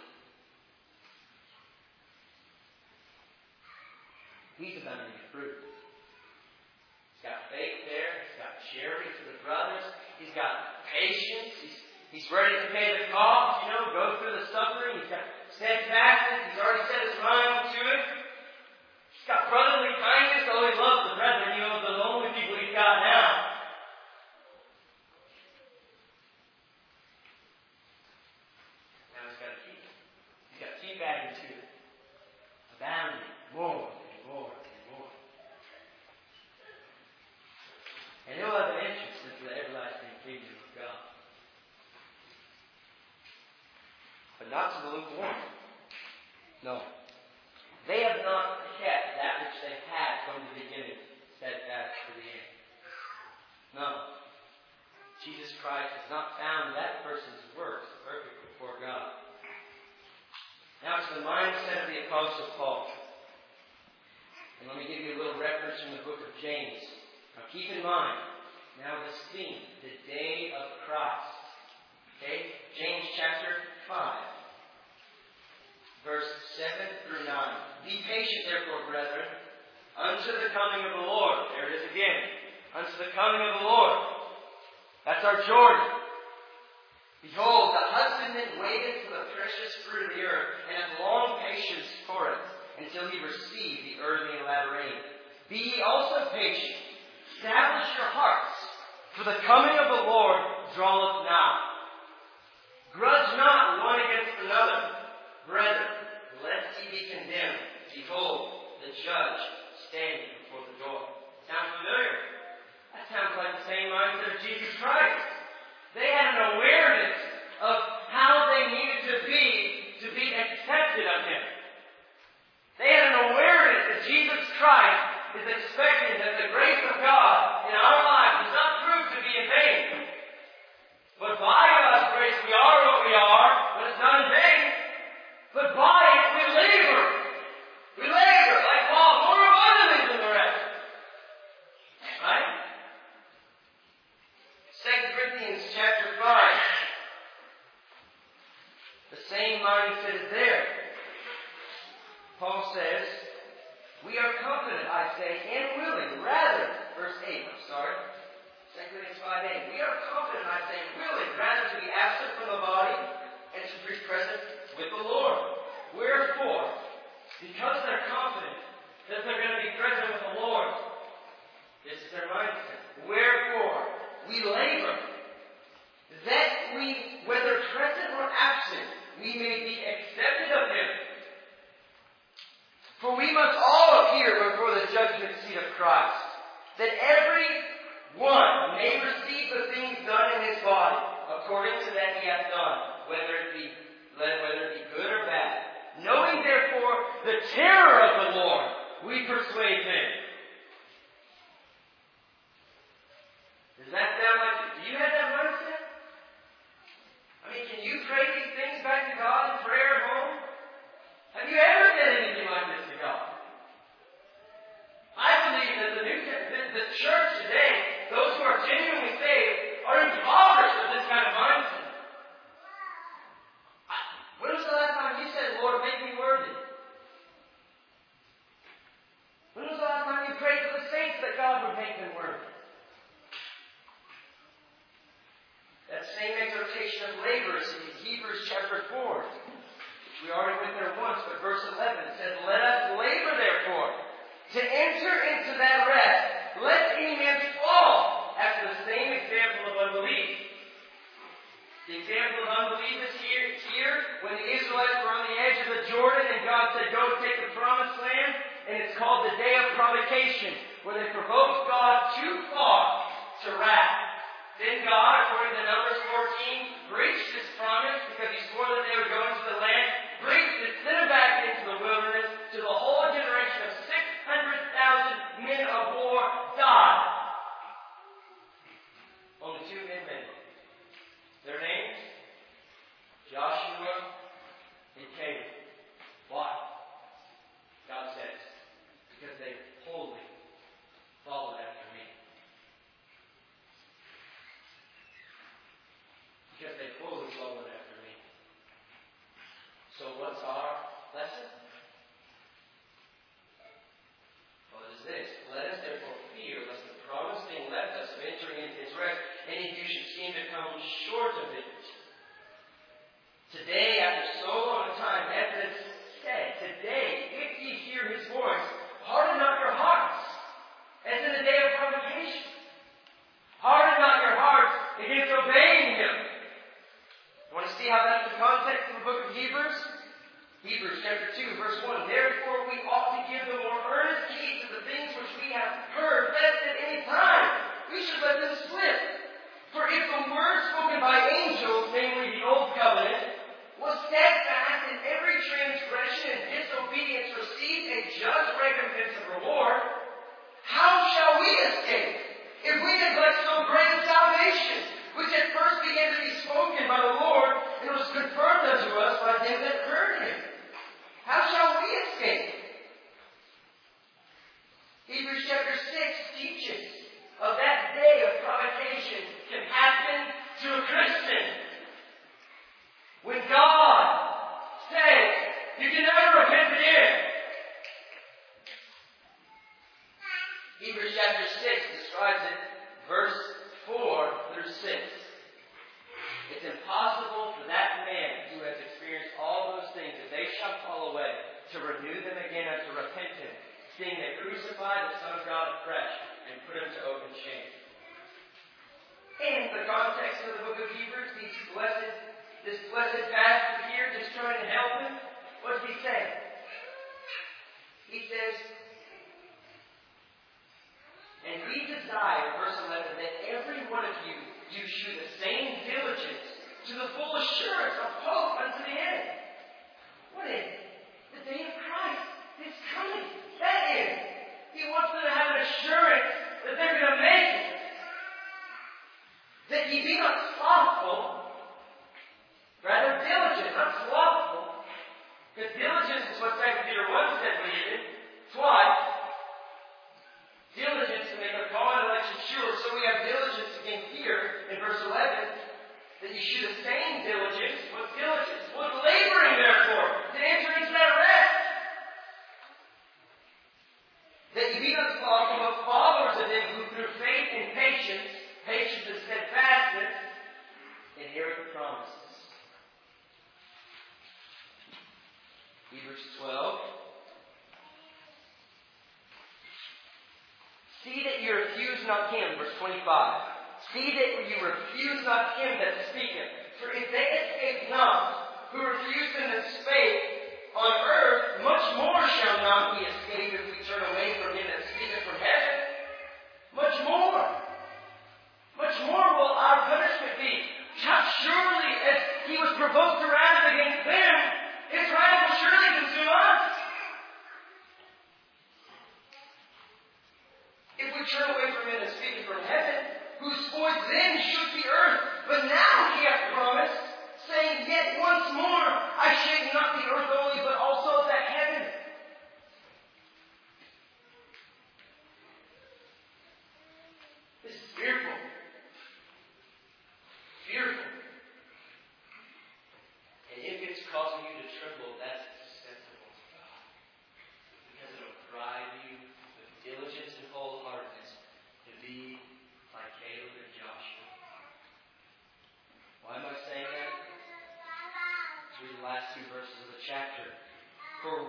He's about to get fruit. He's got faith there. He's got charity for the brothers. He's got patience. He's ready to pay the cost, go through the suffering. He's got steadfastness. He's already set his mind to it. He's got brotherly kindness. Oh, he loves the brethren. He loves the lonely people he's got now. Now he's got to keep it. He's got to keep adding to it. Abounding more and more and more. And he'll have an entrance into the everlasting kingdom of God. But not to the lukewarm. No. They have not kept that which they had from the beginning, steadfast to the end. No. Jesus Christ has not found that person's works perfect before God. Now to the mindset of the Apostle Paul. And let me give you a little reference from the book of James. Now keep in mind, now this theme, the day of Christ. Okay? James chapter 5. Verse 7 through 9. Be patient, therefore, brethren, unto the coming of the Lord. There it is again. Unto the coming of the Lord. That's our Jordan. Behold, the husbandman waiteth for the precious fruit of the earth, and hath long patience for it, until he receive the early and latter rain. Be ye also patient. Establish your hearts, for the coming of the Lord draweth nigh. Grudge not one against another. Brethren, lest ye be condemned. Behold, the judge standing before the door. Sound familiar? That sounds like the same mindset of Jesus Christ. They had an awareness of how they needed to be accepted of Him. They had an awareness that Jesus Christ is expecting that the grace of God in our lives does not prove to be in vain. But by God's grace we are what we are, but it's not in vain. But by it we labor. We labor, like Paul, more abundantly than the rest. Right? 2 Corinthians chapter 5. The same mindset is there. Paul says, we are confident, I say, and willing, rather, verse 8, 2 Corinthians 5:8. We are confident, I say, and willing, rather to be absent from the body and to be present with the Lord. Wherefore, because they're confident that they're going to be present with the Lord, this is their mindset. Wherefore, we labor, that we, whether present or absent, we may be accepted of Him. For we must all Christ, that every one may receive the things done in his body, according to that he hath done, whether it be good or bad. Knowing therefore the terror of the Lord, we persuade men. Does that sound like, do you have that mindset? I mean, can you pray these things back to God in prayer at home? Have you ever said anything like this to God? I believe that the church today, those who are genuinely saved, are impoverished of this kind of mindset. When was the last time you said, Lord, make me worthy? When was the last time you prayed for the saints that God would make them worthy? That same exhortation of labor is in Hebrews chapter 4. We already went there once, but verse 11 says, let us labor therefore to enter into that rest, lest any man fall after the same example of unbelief. The example of unbelief is here when the Israelites were on the edge of the Jordan and God said, go take the promised land, and it's called the day of provocation, where they provoked God too far to wrath. Then God, according to Numbers 14, breached His promise because He swore that they would go into the land, breached it, sent them back into the wilderness, to the whole generation of 600,000 men of war died. Only 2 men made it. Their names? Joshua and Caleb. Why? God says, because they wholly followed after me. Because they fully followed after me. So what's our lesson? Well, it is this. Let us therefore fear, lest the promise being left us of entering into His rest, any of you should seem to come short of it. Today, after so long a time, as it is said, today, if ye hear His voice, harden not your hearts, as in the day of provocation. Harden not your hearts against obeying Him. Want to see how that's the context of the book of Hebrews? Hebrews chapter 2, verse 1. Therefore we ought to give the more earnest heed to the things which we have heard, lest at any time we should let them slip. For if the word spoken by angels, namely the old covenant, was steadfast, and every transgression and disobedience received a just recompense of reward, how shall we escape if we neglect so great a salvation, which at first began to be spoken by the Lord, and was confirmed unto us by them that heard Him? How shall we escape? Hebrews chapter 6 teaches of that day of provocation can happen to a Christian. When God says, you can never repent again. Hebrews chapter 6 describes it, verse 4 through 6. It's impossible for that man who has experienced all those things, if they shall fall away, to renew them again unto repentance, seeing they crucify the Son of God afresh and put Him to open shame. In the context of the book of Hebrews, this blessed pastor here just trying to help him, what does he say? He says, and we desire, verse 11, that every one of you shew the same diligence to the full assurance of hope unto the end. What is it? The day of Christ is coming. That is. He wants them to have an assurance that they're going to make it. That ye be not slothful, rather diligent, not slothful. Because diligence is what 2 Peter 1 said we needed twice. Diligence to make a call and election sure. So we have diligence again here in verse 11. That you should the same diligence. What's diligence? What's laboring therefore to enter into that rest? That you be not slothful, but followers of them who through faith and patience and steadfastness, inherit the promises. Hebrews 12. See that you refuse not Him, verse 25. See that you refuse not Him that speaketh. For if they escape not, who refuse Him that spake on earth, much more shall not we escape if we turn away from Him that speaketh from heaven.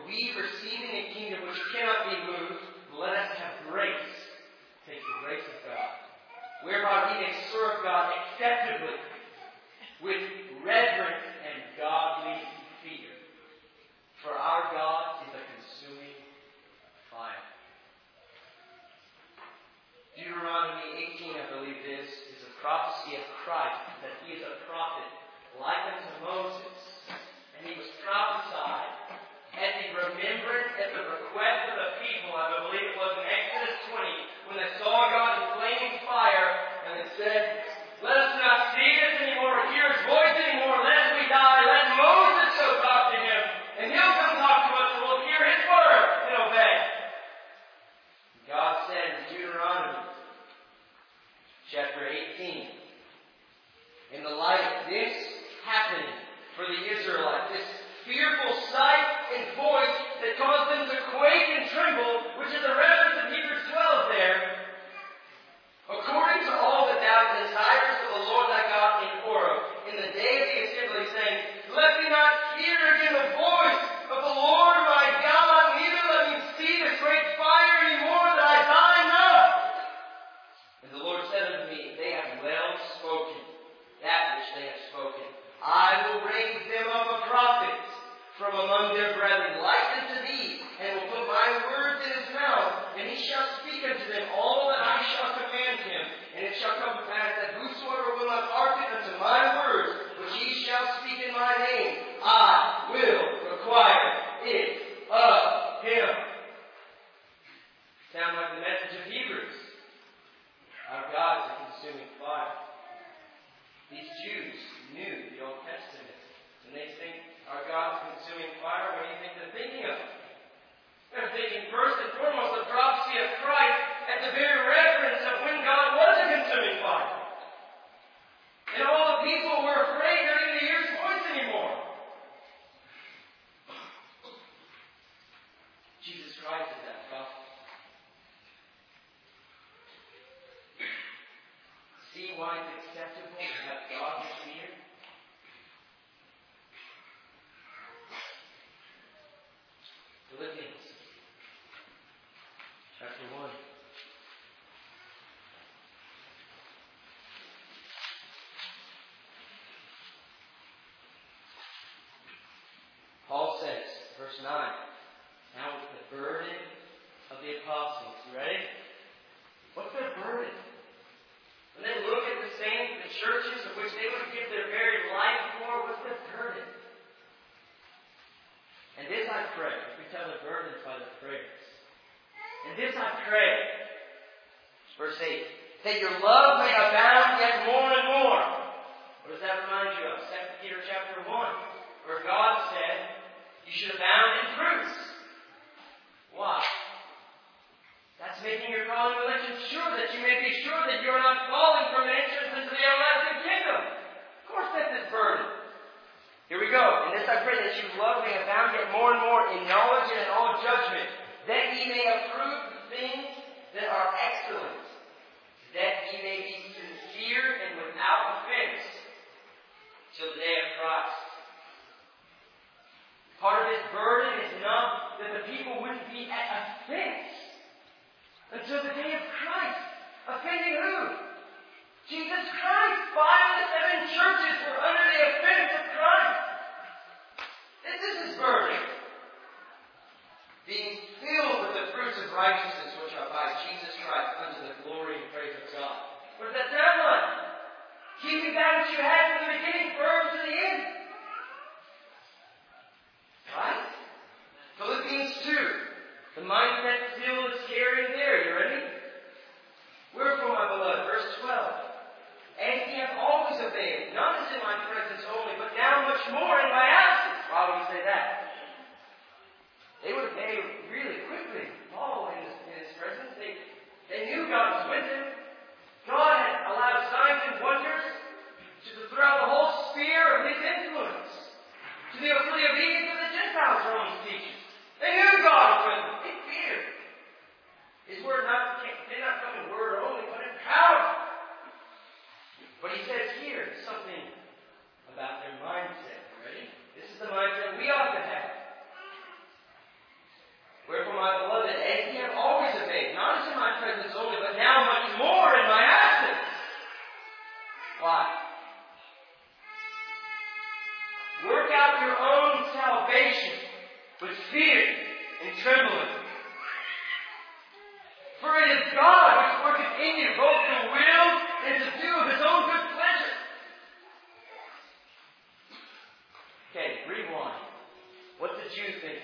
we receiving a kingdom which cannot be moved, let us have grace. Take the grace of God, whereby we may serve God acceptably, with reverence and godly fear. For our God is a consuming fire. Deuteronomy 18, I believe this, is a prophecy of Christ, that he is a prophet like unto Moses. And he was prophesied at the remembrance, at the request of the people. I believe it was in Exodus 20, when they saw God in flaming fire, and it said, let us not see this anymore, or hear his voice anymore, lest we die. Let Moses go talk to him, and he'll come talk to us, and we'll hear his word and obey. God said in Deuteronomy chapter 18, in the light of this happening for the Israelites, this fearful sight and voice that caused them to quake and tremble, which is a reference of Hebrews 12 there, according to all that thou desirest of the Lord thy God in Horeb, in the day of the assembly, saying, let me not hear again the voice of the Lord my God, neither let me see the great fire any more, that I die not. And the Lord said unto me, they have well spoken that which they have spoken. I will raise them up a prophet from among their brethren, like unto thee, and will put my words in his mouth, and he shall speak unto them all that I shall command him. And it shall come to pass that whosoever will not hearken unto my words, which he shall speak in my name, I will require it of him. Sound like the message of Hebrews. Our God is a consuming fire. These Jews knew the Old Testament. And they think, our God is a consuming fire. What do you think they're thinking of? They're thinking first and foremost the prophecy of Christ at the very reference of when God was a consuming fire. And all the people were afraid not even to hear his voice anymore. Jesus Christ is that prophet. See why it's acceptable to have godly fear? Philippians chapter 1. Paul says, verse 9, now with the burden of the apostles. You ready? What's their burden? When they look at the saints, the churches of which they would give their very life for, what's their burden? And this I pray. We tell the burdens by the prayers. And this I pray. Verse 8. That your love may abound yet more and more. What does that remind you of? 2 Peter chapter 1. Where God said, you should abound in fruits. Why? That's making your calling and election sure, that you may be sure that you are not falling from entrance into the everlasting kingdom. Of course that's his burden. Here we go. In this I pray that your love may abound yet more and more in knowledge and in all judgment, that ye may approve the things that are excellent, that ye may be sincere and without offense till the day of Christ. Part of his burden is not that the people wouldn't be at offense until the day of Christ. Offending who? Jesus Christ. 5 of the 7 churches were under the offense of Christ. This is his burden. Being filled with the fruits of righteousness which are by Jesus Christ unto the glory and praise of God. What does that sound like? Keeping that which you had from the beginning firm to the end. Right? Philippians 2. The mindset still is carrying there. You ready? Wherefore, my beloved, verse 12. And ye have always obeyed, not as in my presence only, but now much more in my absence. Why would he say that? They would obey really quickly. Paul, in his presence, they knew God was with him. God had allowed signs and wonders throughout the whole sphere of his influence, to the obedience of the Gentiles, Romans teaches. They knew God was with them. They feared. His word did not come in word only, but in power. But he says here something about their mindset. Ready? This is the mindset we ought to have. my beloved, as ye have always obeyed, not as in my presence only, but now much more in my absence. Why? Work out your own salvation with fear and trembling. For it is God which worketh in you both to will and to do of His own good pleasure. Okay, rewind. What did you think?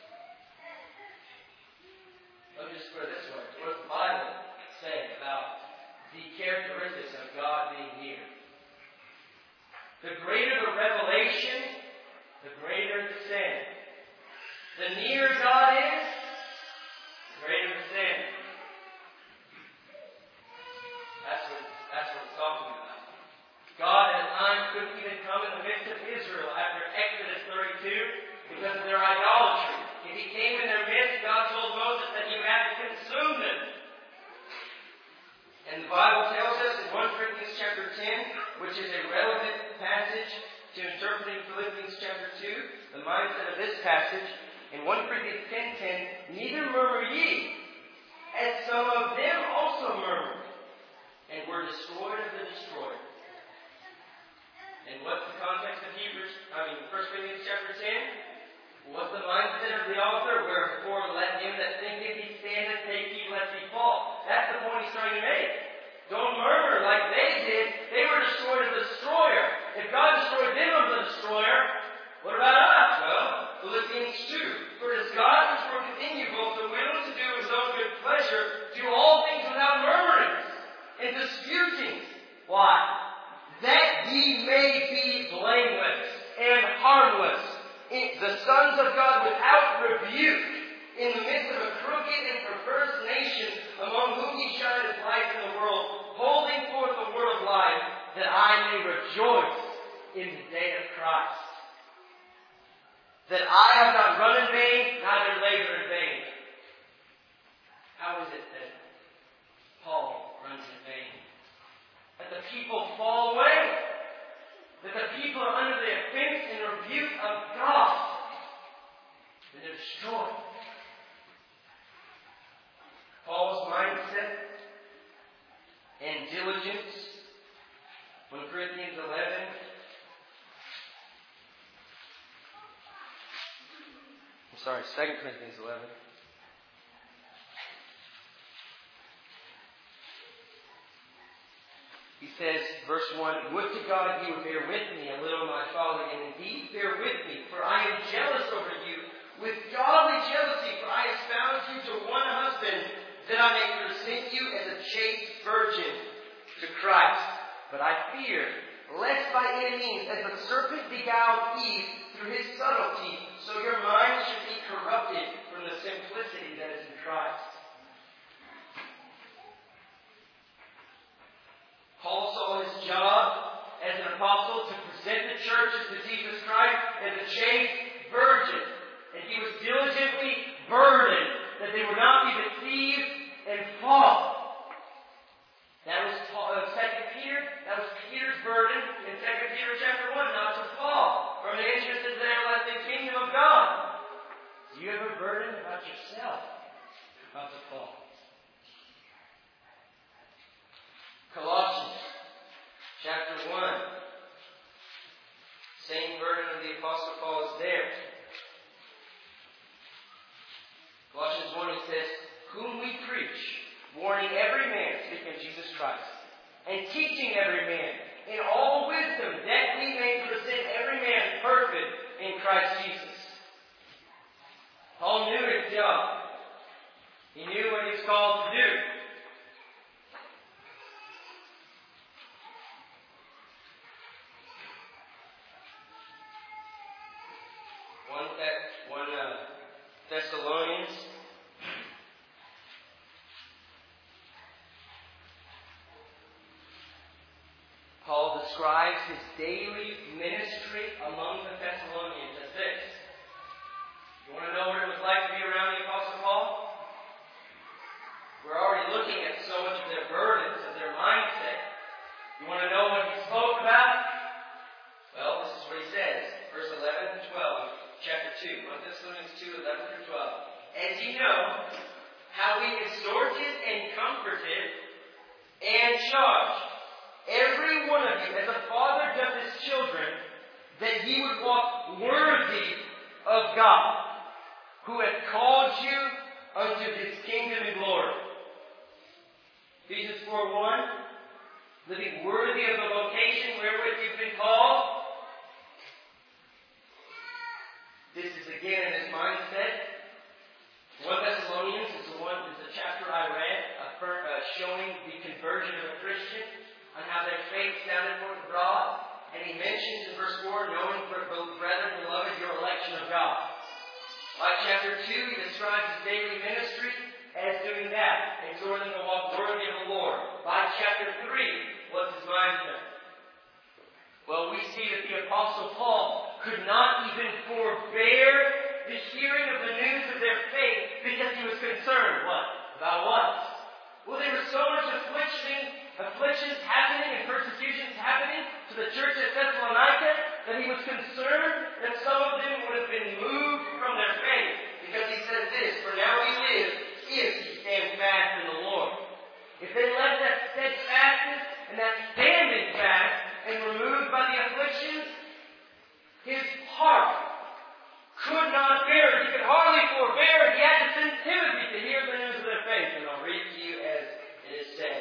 Let me just put it this way. What does the Bible say about the characteristics of God being near? The greater the revelation, the greater the sin. The nearer God is, the greater the sin. That's what it's talking about. God at times couldn't even come in the midst of Israel after Exodus 32 because of their idolatry. If He came in their midst, God told Moses that He would have to consume them. And the Bible tells us in 1 Corinthians chapter 10, which is a relevant passage to interpreting Philippians chapter 2, the mindset of this passage, in 1 Corinthians 10:10, neither murmur ye, as some of them also murmured, and were destroyed of the destroyer. And what's the context of 1 Corinthians chapter 10? What's the mindset of the author? Wherefore let him that thinketh he standeth take heed lest he fall. That's the point he's trying to make. Don't murmur like they did. They were destroyed of the destroyer. If God destroyed them of the destroyer, what about us? Well, Philippians 2. For it is God which worketh in you both the will to do His own good pleasure, do all things without murmuring and disputing. Why? That ye may be blameless and harmless, the sons of God without rebuke, in the midst of a crooked and perverse nation, among whom ye shine as lights in the world, holding forth the word of life, that I may rejoice in the day of Christ. That I have not run in vain, neither labor in vain. How is it that Paul runs in vain? That the people fall away. That the people are under the offense and rebuke of God. And they're destroyed. Paul's mindset and diligence, 1 Corinthians 11. I'm sorry, 2 Corinthians 11. He says, verse 1, would to God you would bear with me a little, my folly, and indeed bear with me, for I am jealous over you with godly jealousy, for I espouse you to one husband, that I may present you as a chaste virgin to Christ. But I fear, lest by any means, as the serpent beguiled Eve through his subtlety, so your mind should be corrupted from the simplicity that is in Christ. Paul saw his job as an apostle to present the churches to Jesus Christ as a chaste virgin. And he was diligently burdened that they would not be deceived and fall. That was 2 Peter. That was Peter's burden in 2 Peter chapter 1, not to fall from the entrance into the everlasting kingdom of God. Do you have a burden about yourself about to fall? Colossians chapter 1. Same burden of the Apostle Paul is there. Colossians 1, it says, whom we preach, warning every man, speaking of Jesus Christ, and teaching every man in all wisdom, that we may present every man perfect in Christ Jesus. Paul knew his job. He knew what he was called to do. Thessalonians. Paul describes his daily ministry among the Thessalonians as this. You want to know what it was like to be around the Apostle Paul? We're already looking at so much of their burdens, of their mindset. You want to know what he spoke about? Well, this is what he says. Verse 11 and 12. Chapter 2, 1 Thessalonians 2, 11 through 12. As as ye know, how we exhorted and comforted and charged every one of you, as a father doth his children, that ye would walk worthy of God, who hath called you unto his kingdom and glory. Ephesians 4:1, living worthy of the vocation wherewith you've been called. This is again in this mindset. 1 Thessalonians is the chapter I read, showing the conversion of a Christian, on how their faith sounded forth abroad. And he mentions in verse 4, knowing, brethren, beloved, your election of God. By chapter 2, he describes his daily ministry as doing that, exhorting them to walk worthy of the Lord. By chapter 3, what's his mindset? Well, we see that the Apostle Paul could not even forbear the hearing of the news of their faith because he was concerned. What? About what? Well, there was so much afflictions happening and persecutions happening to the church at Thessalonica that he was concerned that some of them would have been moved from their faith. Because he says this, for now we live if ye stand fast in the Lord. If they left that steadfastness and that standing fast and were moved by the afflictions, his heart could not bear it. He could hardly forbear it. He had to send Timothy to hear the news of their faith. And I'll read to you as it is said.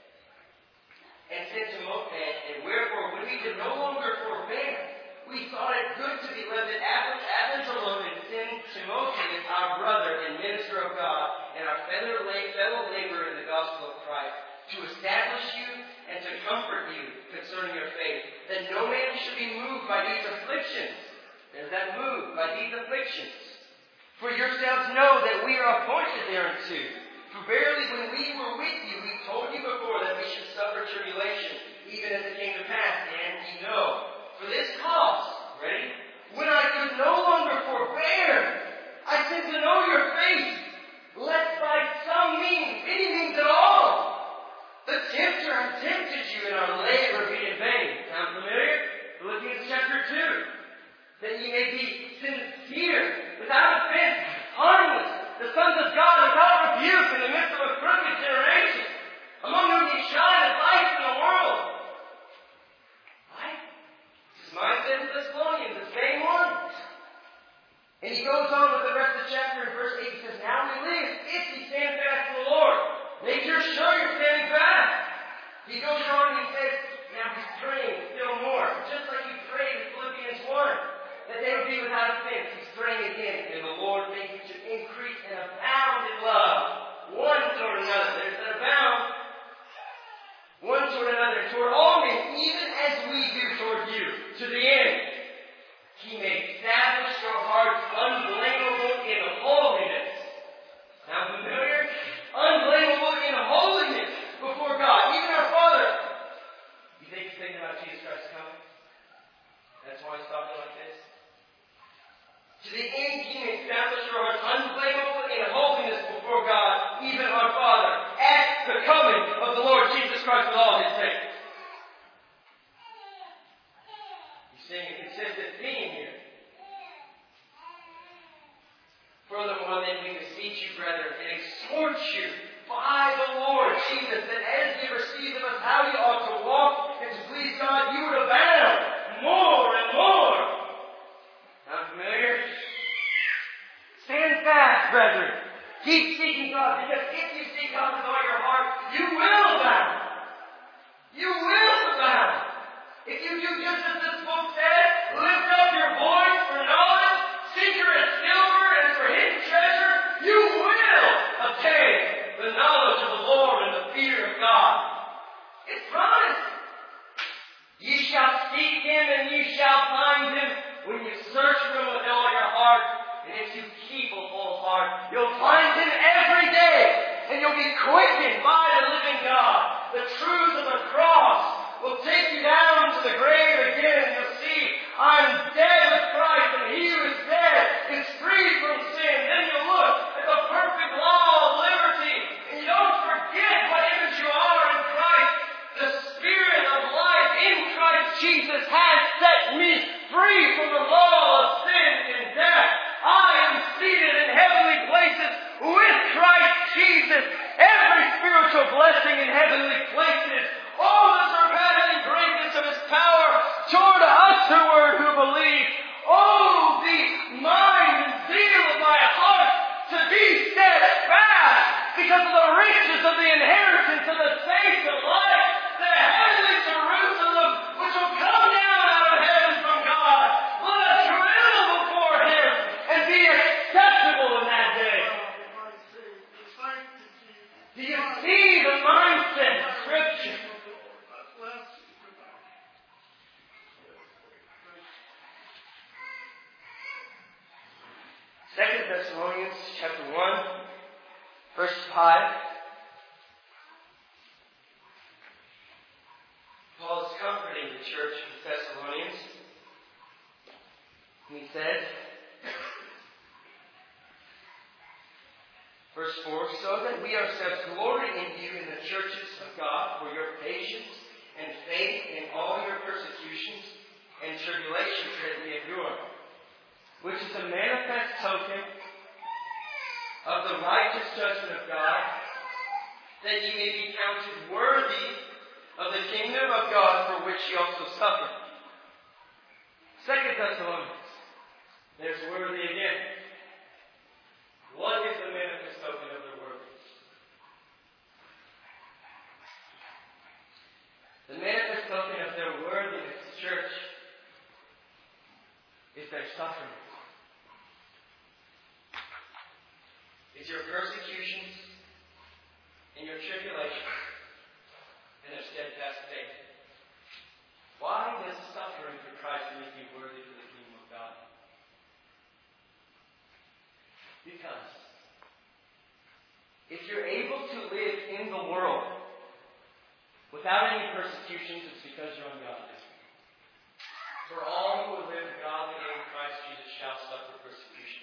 And wherefore, when we could no longer forbear, we thought it good to be left at Athens alone and send Timothy as our brother and minister of God and our fellow laborer in the gospel of Christ, to establish you and to comfort you concerning your faith, that no man should be moved by these afflictions. There's that move, by these afflictions. For yourselves know that we are appointed thereunto. For verily when we were with you, we told you before that we should suffer tribulation, even as it came to pass, and ye know. For this cause, ready? When I could no longer forbear, I sent to know your faith, lest by some means, any means at all, the tempter hath tempted you and our labor be in vain. Sound familiar? Philippians chapter 2. That ye may be sincere, without offense, harmless, the sons of God without rebuke in the midst of a crooked generation, among whom ye shine as lights in the world. Right? This is mindset of Thessalonians, the same one. And he goes on with the rest of the chapter in verse 8. He says, now we live if ye stand fast in the Lord. Make sure you're standing fast. He goes on and he says, now he's praying still more. Just like he prayed in Philippians 1. That they would be without offense. He's praying again. And the Lord make you to increase and abound in love. One toward another. There's an abound. One toward another. Toward all men, even as we do toward you. To the end. He may establish your hearts unblameable in holiness. Sound familiar? Unblameable in holiness before God. Even our Father. You think he's thinking about Jesus Christ coming? That's why he's talking like this? To the end he may establish your hearts unblameable in holiness before God, even our Father, at the coming of the Lord Jesus Christ with all his saints. He's seeing a consistent theme here. Furthermore, then we beseech you, brethren, and exhort you by the Lord Jesus, that as ye receive of us how ye ought to walk and to please God, you would abound more and more. Sound familiar? Stand fast, brethren. Keep seeking God, because if you seek God with all your heart, you will abound. You will abound. If you do just as this book says, lift up your voice for knowledge, seeker as silver and for hidden treasure, you will obtain the knowledge of the Lord and the fear of God. It's promised. Ye shall seek him and ye shall find him when you search for him with all your heart. And if you keep a full heart, you'll find him every day. And you'll be quickened by the living God. The truth of the cross will take you down to the grave again. And you'll see, I'm dead with Christ, and he who is dead is free from sin. Then you'll look at the perfect law of liberty. And you don't forget what image you are in Christ. The Spirit of life in Christ Jesus has set me free from the law of sin and death. I am seated in heavenly places standing in heavenly places. Oh, the surpassing greatness of His power toward us who believe. Oh, the mind and zeal of my heart to be steadfast because of the riches of the inheritance of the saints of light, the heavenly Jerusalem, which will come down out of heaven from God. Let us tremble before Him and be acceptable in that day. Do you see the mindset of Scripture? 2 Thessalonians chapter 1, verse 5. Paul is comforting the church of the Thessalonians. And he says, verse 4, so that we ourselves glory in you in the churches of God for your patience and faith in all your persecutions and tribulations that we endure, which is a manifest token of the righteous judgment of God, that ye may be counted worthy of the kingdom of God for which ye also suffered. 2 Thessalonians. There's worthy again. What is the manifest token of their worthiness? The manifest token of their worthiness, church, is their suffering. It's your persecutions and your tribulations and their steadfast faith. Why does suffering for Christ make you worthy for the kingdom of God? Because if you're able to live in the world without any persecutions, it's because you're ungodly. For all who will live in godly in Christ Jesus shall suffer persecutions.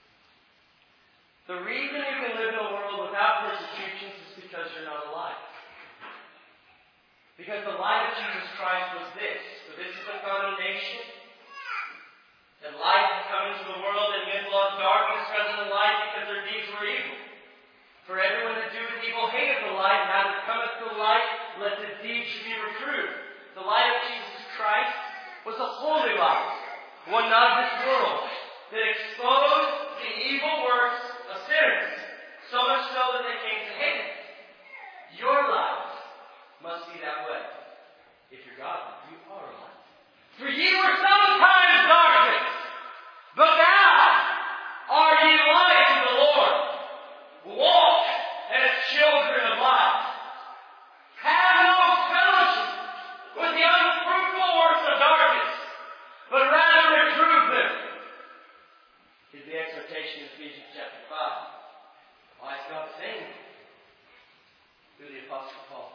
The reason you can live in a world without persecutions is because you're not alive. Because the light of Jesus Christ was this. So this is the condemnation. That light has come into the world and men loved darkness rather than light because their deeds were evil. For everyone that doeth evil hateth the light, and now that cometh to the light, let the deeds be reproved. The light of Jesus Christ was a holy light, one not of this world, that exposed the evil works of sinners, so much so that they came to hate it. Your lives must be that way. If you're godly, you are alive. For ye were sometimes darkness, but now are ye light in the Lord. Walk as children of light. Have no fellowship with the unfruitful works of darkness, but rather reprove them. Is the exhortation of Ephesians chapter 5. Why is God saying that? Through the Apostle Paul.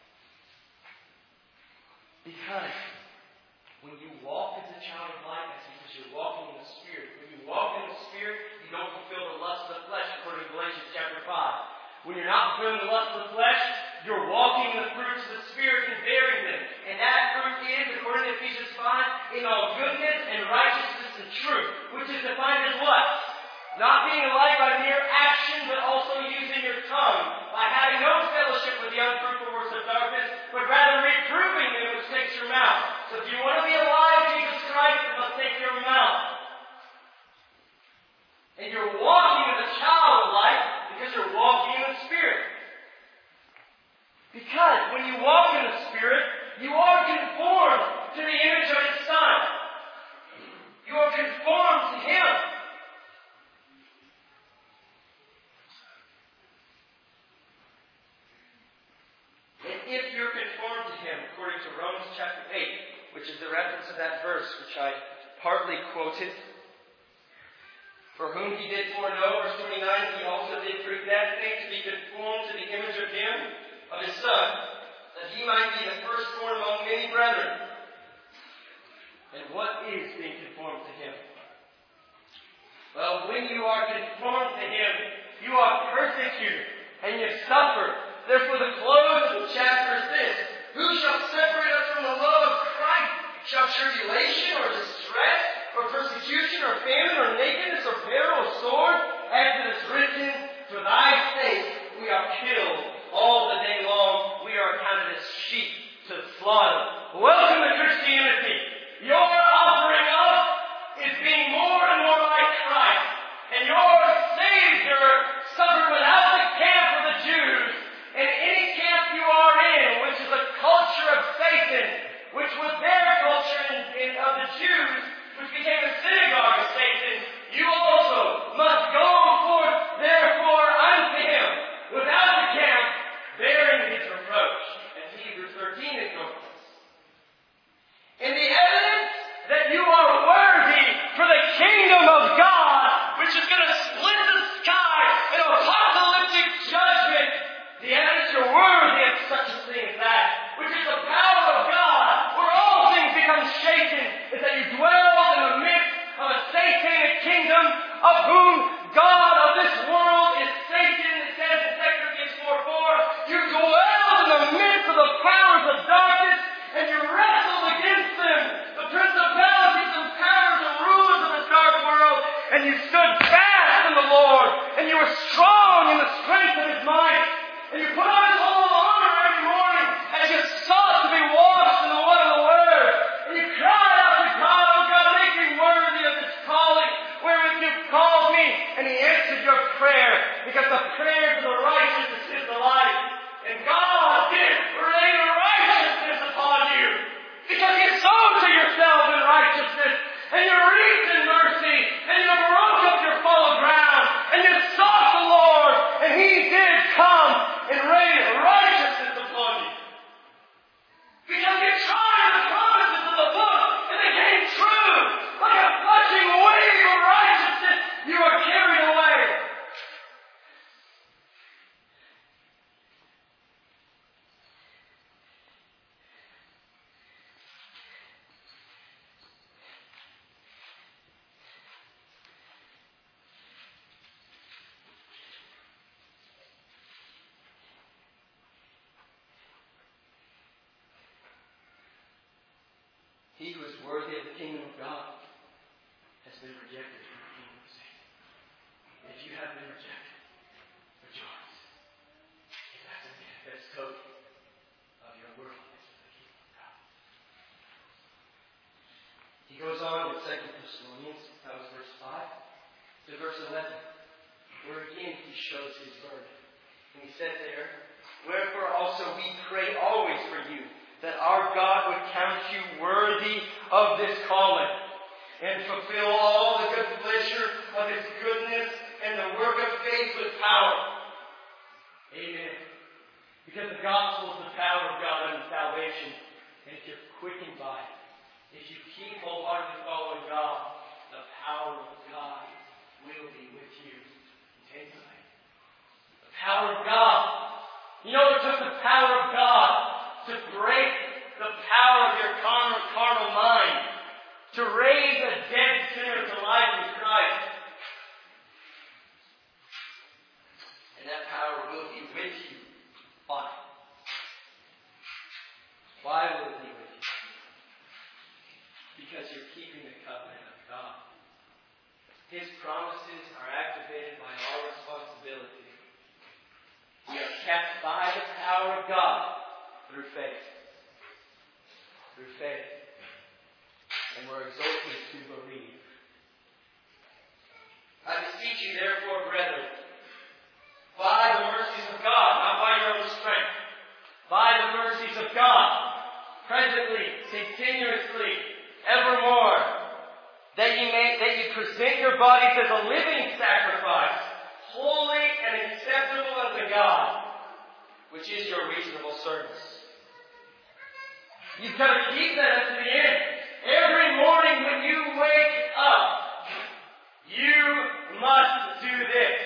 Because when you walk as a child of light, that's because you're walking in the Spirit. When you walk in the Spirit, you don't fulfill the lust of the flesh, according to Galatians chapter 5. When you're not fulfilling the lust of the flesh, you're walking in the fruits of the Spirit and bearing them. And that fruit is, according to Ephesians 5, in all goodness and righteousness and truth, which is defined as what? Not being a light by mere action, but also using your tongue, by having no fellowship with the unfruitful works of darkness, but rather reproving them, which takes your mouth. So if you want to be alive, Jesus Christ, it must take your mouth. And you're walking as a child of light because you're walking in the Spirit. Because when you walk in the Spirit, you are conformed to the image of His Son. You are conformed to Him. And if you're conformed to Him, according to Romans chapter 8, which is the reference of that verse which I partly quoted, for whom He did foreknow, verse 29, He also did predestinate to be conformed to the image of Him, of His Son, that He might be the firstborn among many brethren. And what is being conformed to Him? Well, when you are conformed to Him, you are persecuted and you suffer. Therefore, the close of the chapter is this: who shall separate us from the love of Christ? Shall tribulation or distress or persecution or famine or nakedness or peril or sword? As it is written, for thy sake we are killed all the day long. you were strong in the strength of His might. And you put on His whole armor every morning as you sought to be washed in the water of the Word. And you cried out to God, "Oh God, make me worthy of this calling wherewith you've called me." And He answered your prayer, because the prayers of the righteous is the life. And God did rain righteousness upon you, because you sowed to yourselves in righteousness, and you reaped in mercy, and you broke up your fallow ground, and you sought the Lord, and He did come and rain righteousness upon you. Because you tried the promises of the book, and they came true. Like a flushing wave of righteousness, you are carried away. He who is worthy of the kingdom of God has been rejected from the kingdom of Satan. If you have been rejected, rejoice. If that's a manifest token of your worthiness of the kingdom of God. He goes on in 2 Thessalonians, that was verse 5, to verse 11, where again he shows his burden. And he said there, "Wherefore also we pray always for you, that our God would count you worthy of this calling, and fulfill all the good pleasure of His goodness and the work of faith with power." Amen. Because the gospel is the power of God unto salvation. And if you're quickened by it, if you keep wholeheartedly following God, the power of God will be with you continually. The power of God. You know, it took the power of God to break the power of your carnal mind, to raise a dead sinner to life in Christ. And that power will be with you. Why? Why will it be with you? Because you're keeping the covenant of God. His promises are activated by our responsibility. We are kept by the power of God. Through faith. Through faith. And we're exalted to believe. I beseech you, therefore, brethren, by the mercies of God, not by your own strength, by the mercies of God, presently, continuously, evermore, that you present your bodies as a living sacrifice, holy and acceptable unto God, which is your reasonable service. You've got to keep that at the end. Every morning when you wake up, you must do this.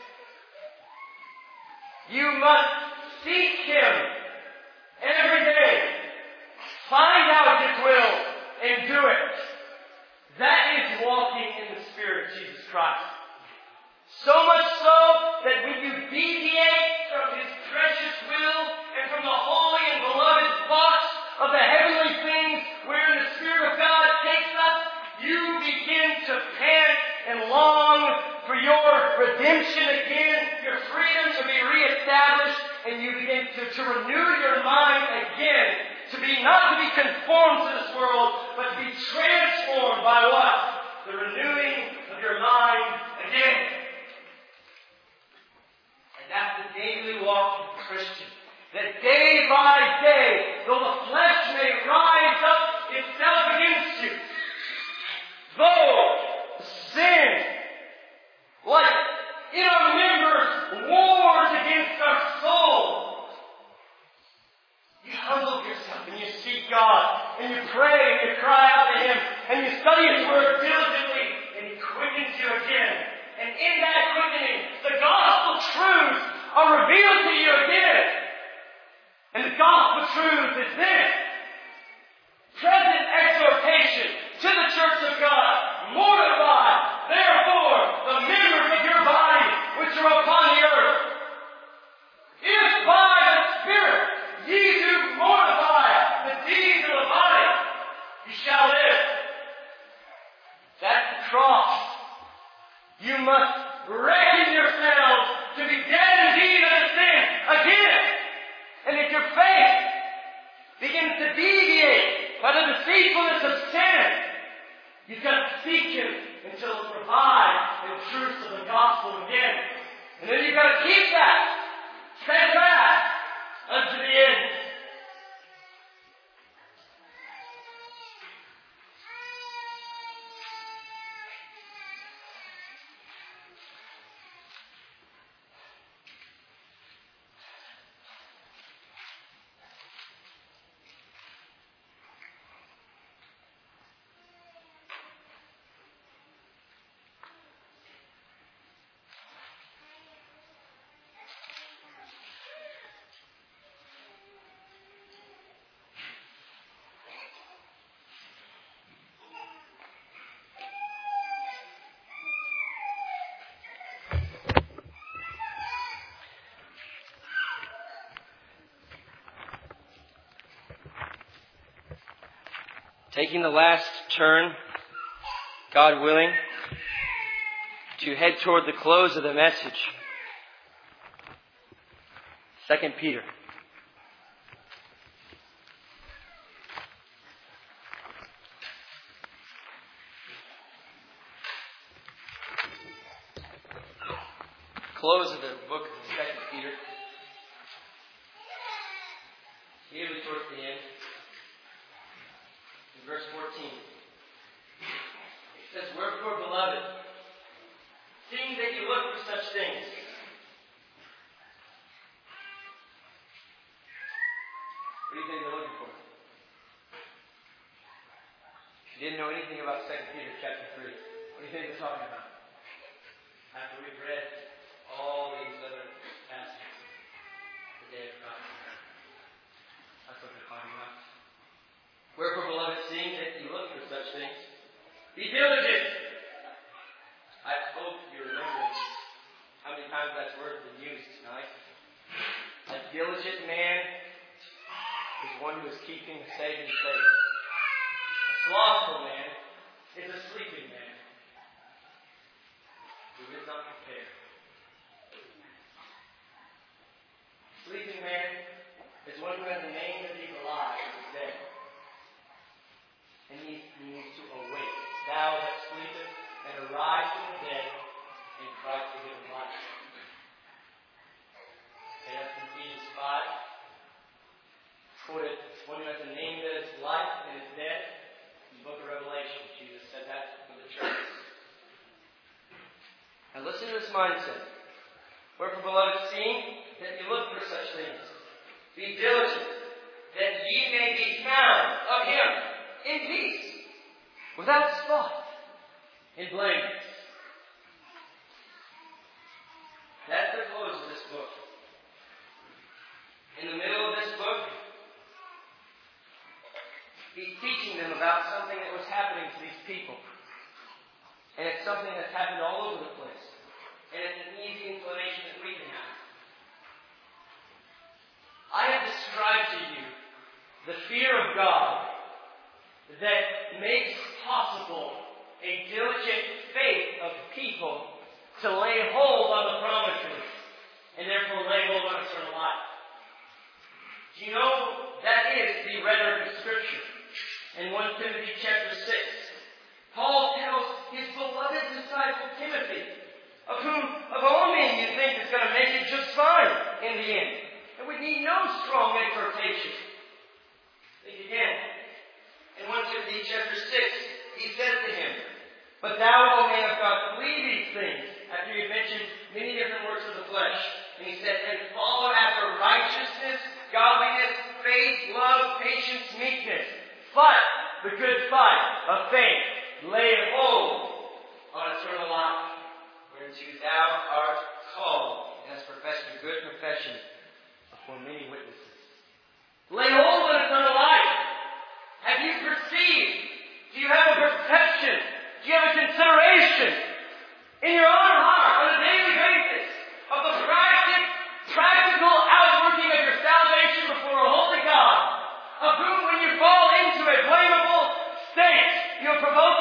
You must seek Him every day. Find out His will and do it. That is walking in the Spirit of Jesus Christ. So much so that when you deviate from His precious will and from the holy and beloved thoughts of the heavenly things wherein the Spirit of God takes us, you begin to pant and long for your redemption again, your freedom to be reestablished, and you begin to renew your mind again, to be not to be conformed to this world, but to be transformed by what? The renewing of your mind again. And that's the daily walk of the Christian. That day by day, though the flesh may rise up itself against you, though sin, like in our members, wars against our soul, you humble yourself and you seek God, and you pray and you cry out to Him, and you study His Word diligently, and He quickens you again. And in that quickening, the gospel truths are revealed to you again. And the gospel truth is this: present exhortation to the church of God. Mortify, therefore, the members of your body which are upon the earth. If by the Spirit ye do mortify the deeds of the body, ye shall live. That's the cross. You must reckon yourself to be dead indeed unto sin again. And if your faith begins to deviate by the deceitfulness of sin, you've got to seek Him until He'll provide the truths of the gospel again. And then you've got to keep that steadfast unto the end. Taking the last turn, God willing, to head toward the close of the message. 2 Peter. Close of the book of 2 Peter. Nearly towards the end. Verse 14. It says, "Wherefore, beloved, seeing that you look for such things." What do you think they're looking for? If you didn't know anything about 2 Peter chapter 3, what do you think they're talking about? After we've read all these other passages, the day of God. That's what they're talking about. "Wherefore, beloved, seeing that you look for such things, be diligent." I hope you remember how many times that word has been used tonight. A diligent man is one who is keeping the saving faith. A slothful man is a sleeping man who is not prepared. A sleeping man is one who has a name that he's alive, he's dead. And he needs to awake. "Thou that sleepest, and arise from the dead, and Christ will give him life." Okay, that's in Ephesians 5. Quoted, one who has a name that is life and is dead. In the book of Revelation, Jesus said that for the church. Now listen to this mindset. "Wherefore, beloved, seeing that you look for such things, be diligent, that ye may be found of Him in peace, without spot, and blameless." That's the close of this book. In the middle of this book, he's teaching them about something that was happening to these people. And it's something that's happened all over the place. And it's an easy inclination that we can have. I have described to you the fear of God that makes possible a diligent faith of people to lay hold on the promises and therefore lay hold on eternal life. Do you know that is the rhetoric of Scripture? In 1 Timothy chapter 6, Paul tells his beloved disciple Timothy, of whom of all men you think is going to make it just fine in the end, and would need no strong exhortation. Think again. In 1 Timothy chapter 6, he says to him, "But thou, O man of God, flee these things," after he had mentioned many different works of the flesh. And he said, "And follow after righteousness, godliness, faith, love, patience, meekness. Fight the good fight of faith. Lay hold on eternal life, whereunto thou art called, and hast professed a good profession before many witnesses." Lay hold on eternal life. Have you perceived? Do you have a perception? Do you have a consideration in your own heart on a daily basis of the practical outworking of your salvation before a holy God, of whom when you fall into a blamable state, you'll provoke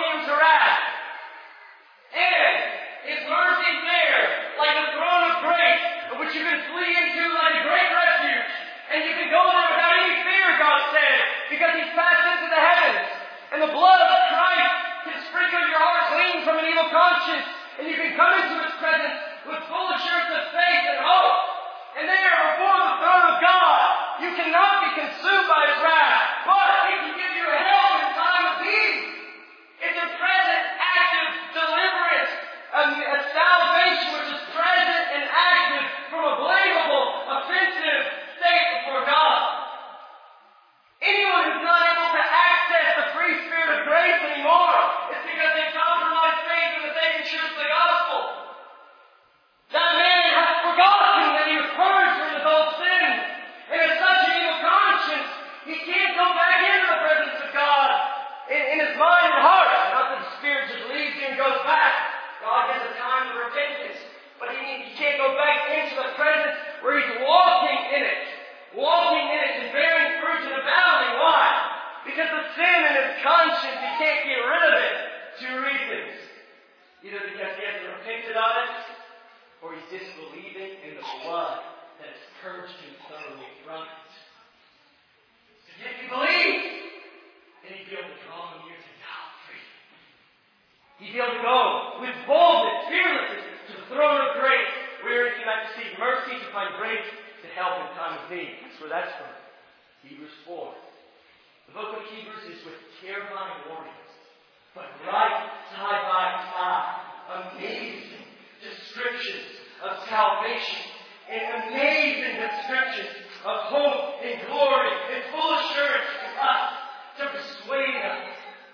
where he's walking in it and bearing fruit and abounding. Why? Because of sin in his conscience, he can't get rid of it. Two reasons. Either because he hasn't repented of it, or he's disbelieving in the blood that has purged him thoroughly from it. So if you believe, then he'd be able to draw him near to God freely. He'd be able to go with boldness, fearlessness, to the throne of grace, where he might receive mercy, to find grace, to help in time of need. That's where that's from. Hebrews 4. The book of Hebrews is with terrifying warnings, but right side by side, amazing descriptions of salvation, and amazing descriptions of hope and glory and full assurance to us, to persuade us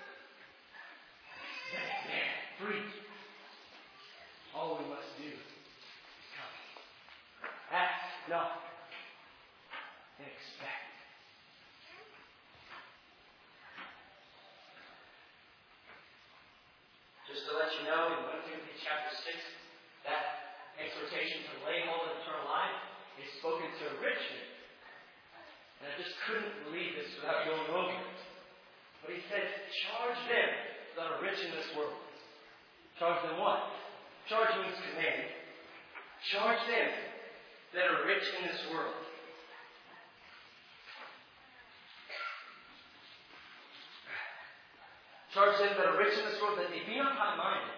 that man free. All we must do is come. Ask, knock, and expect. Just to let you know, in 1 Timothy chapter 6, that exhortation to lay hold of eternal life is spoken to rich men. And I just couldn't believe this without going over it. But he says, charge them that are rich in this world. Charge them what? Charge means command. Charge them that are rich in this world. Charge them that are rich in this world that they be not high-minded,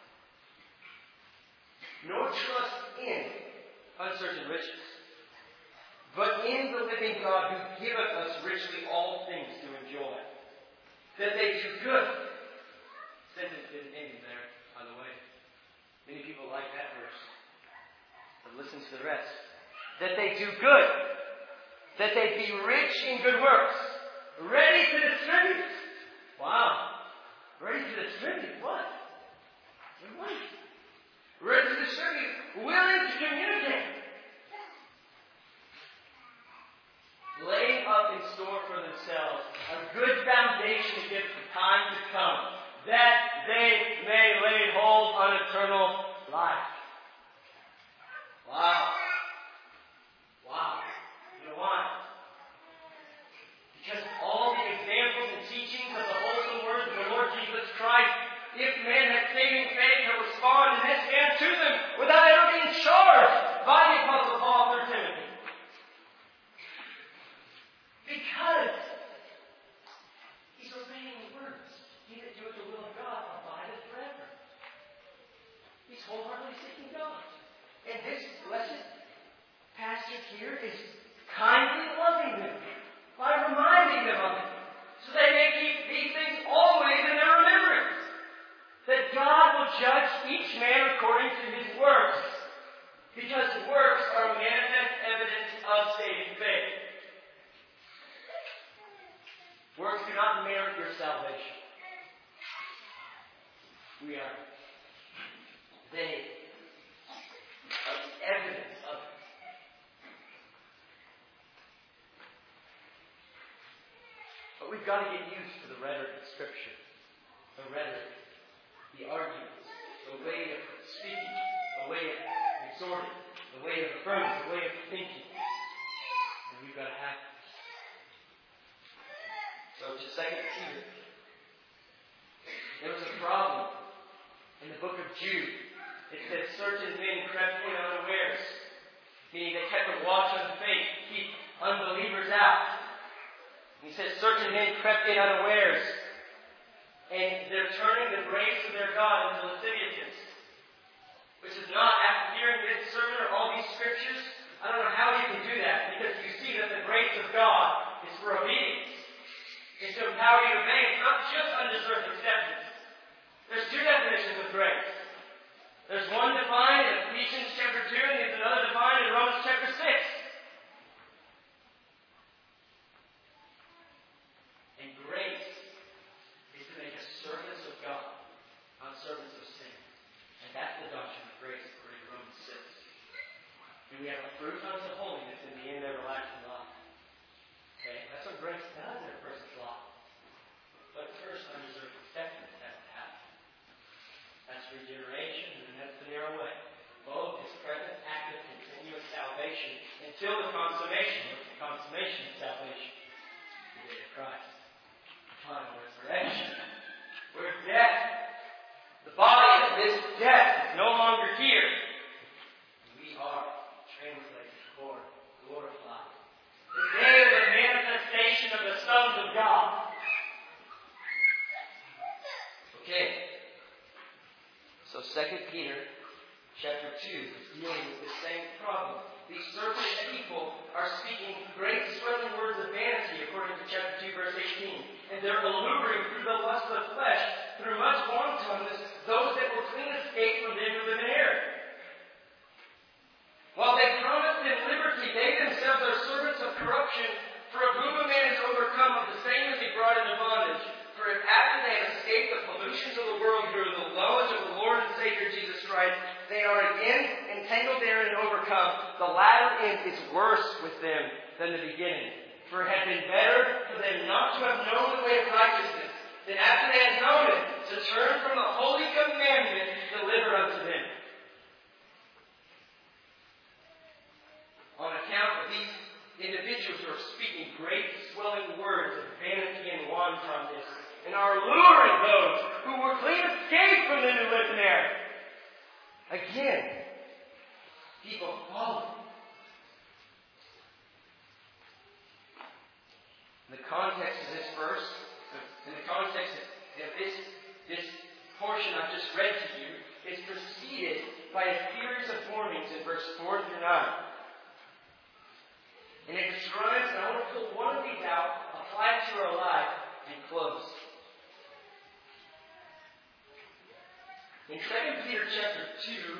nor trust in uncertain riches, but in the living God who giveth us richly all things to enjoy. That they do good. Sentence didn't end there, by the way. Many people like that verse. But listen to the rest. That they do good. That they be rich in good works. Ready to distribute. Wow. Ready to distribute what? What? Ready to distribute. Willing to communicate. Laying up in store for themselves a good foundation against the time to come, that they may lay hold on eternal life. Wow. Wow. You know why? Because all the examples and teachings of the wholesome words of the Lord Jesus Christ, if men had saving faith to respond in this hand to them without ever being charged by the Apostle Paul through Timothy. Because he's obeying the words. He that doeth the will of God abideth forever. He's wholeheartedly seeking God. And this blessed pastor here is kindly loving them by reminding them of it, so they may keep these things always in their remembrance. That God will judge each man according to his works, because works are manifest evidence of saving faith. Works do not merit your salvation. We are they are evidence of it. But we've got to get used to the rhetoric of Scripture. The rhetoric, the arguments, the way of speaking, the way of exhorting, the way of affirming, the way of thinking. And we've got to have it. So to 2 Peter, there was a problem in the book of Jude. It said certain men crept in unawares, meaning they kept a watch on the faith to keep unbelievers out. And he says certain men crept in unawares, and they're turning the grace of their God into lasciviousness, which is not, after hearing this sermon or all these scriptures, I don't know how you can do that, because you see that the grace of God is for obedience. It's to empower you to obey. It's not just undeserved acceptance. There's two definitions of grace. There's one defined in Ephesians chapter 2, and there's another defined in Romans chapter 6. And grace is to make us servants of God, not servants of sin. And that's the doctrine of grace according to Romans 6. And we have a fruit unto holiness in the end everlasting life. Okay? That's what grace does in a person's life. But first, undeserved acceptance has to happen. That's regeneration, and that's the narrow way. Both is present, active, continuous salvation still the consummation. What's the consummation of salvation? The day of Christ. The final resurrection. Where death, the body of this death, is no longer here. We are translated or glorified. The day of the manifestation of the sons of God. Okay. So 2 Peter chapter 2 is dealing with the same problem. These serpent people are speaking great swelling words of vanity, according to chapter 2, verse 18. And they're alluring through the lust of flesh, through much wantonness, those that will clean escape from them who live in error. While they promise them liberty, they themselves are servants of corruption. For of whom a man is overcome, of the same is he brought into bondage. For if after they have escaped the pollutions of the world through the knowledge of the Lord and Savior Jesus Christ, they are again entangled therein and overcome, the latter end is worse with them than the beginning. For it had been better for them not to have known the way of righteousness, than after they had known it, to turn from the holy commandment delivered unto them. On account of these individuals who are speaking great swelling words of vanity and wantonness, and are luring those who were clean escaped from them who live in error. Again, people follow. In the context of this verse, in the context of this portion I've just read to you, is preceded by a series of warnings in verse 4 through 9. And it describes, and I want to pull one of these out, apply it to our life, and close. In 2 Peter chapter 2,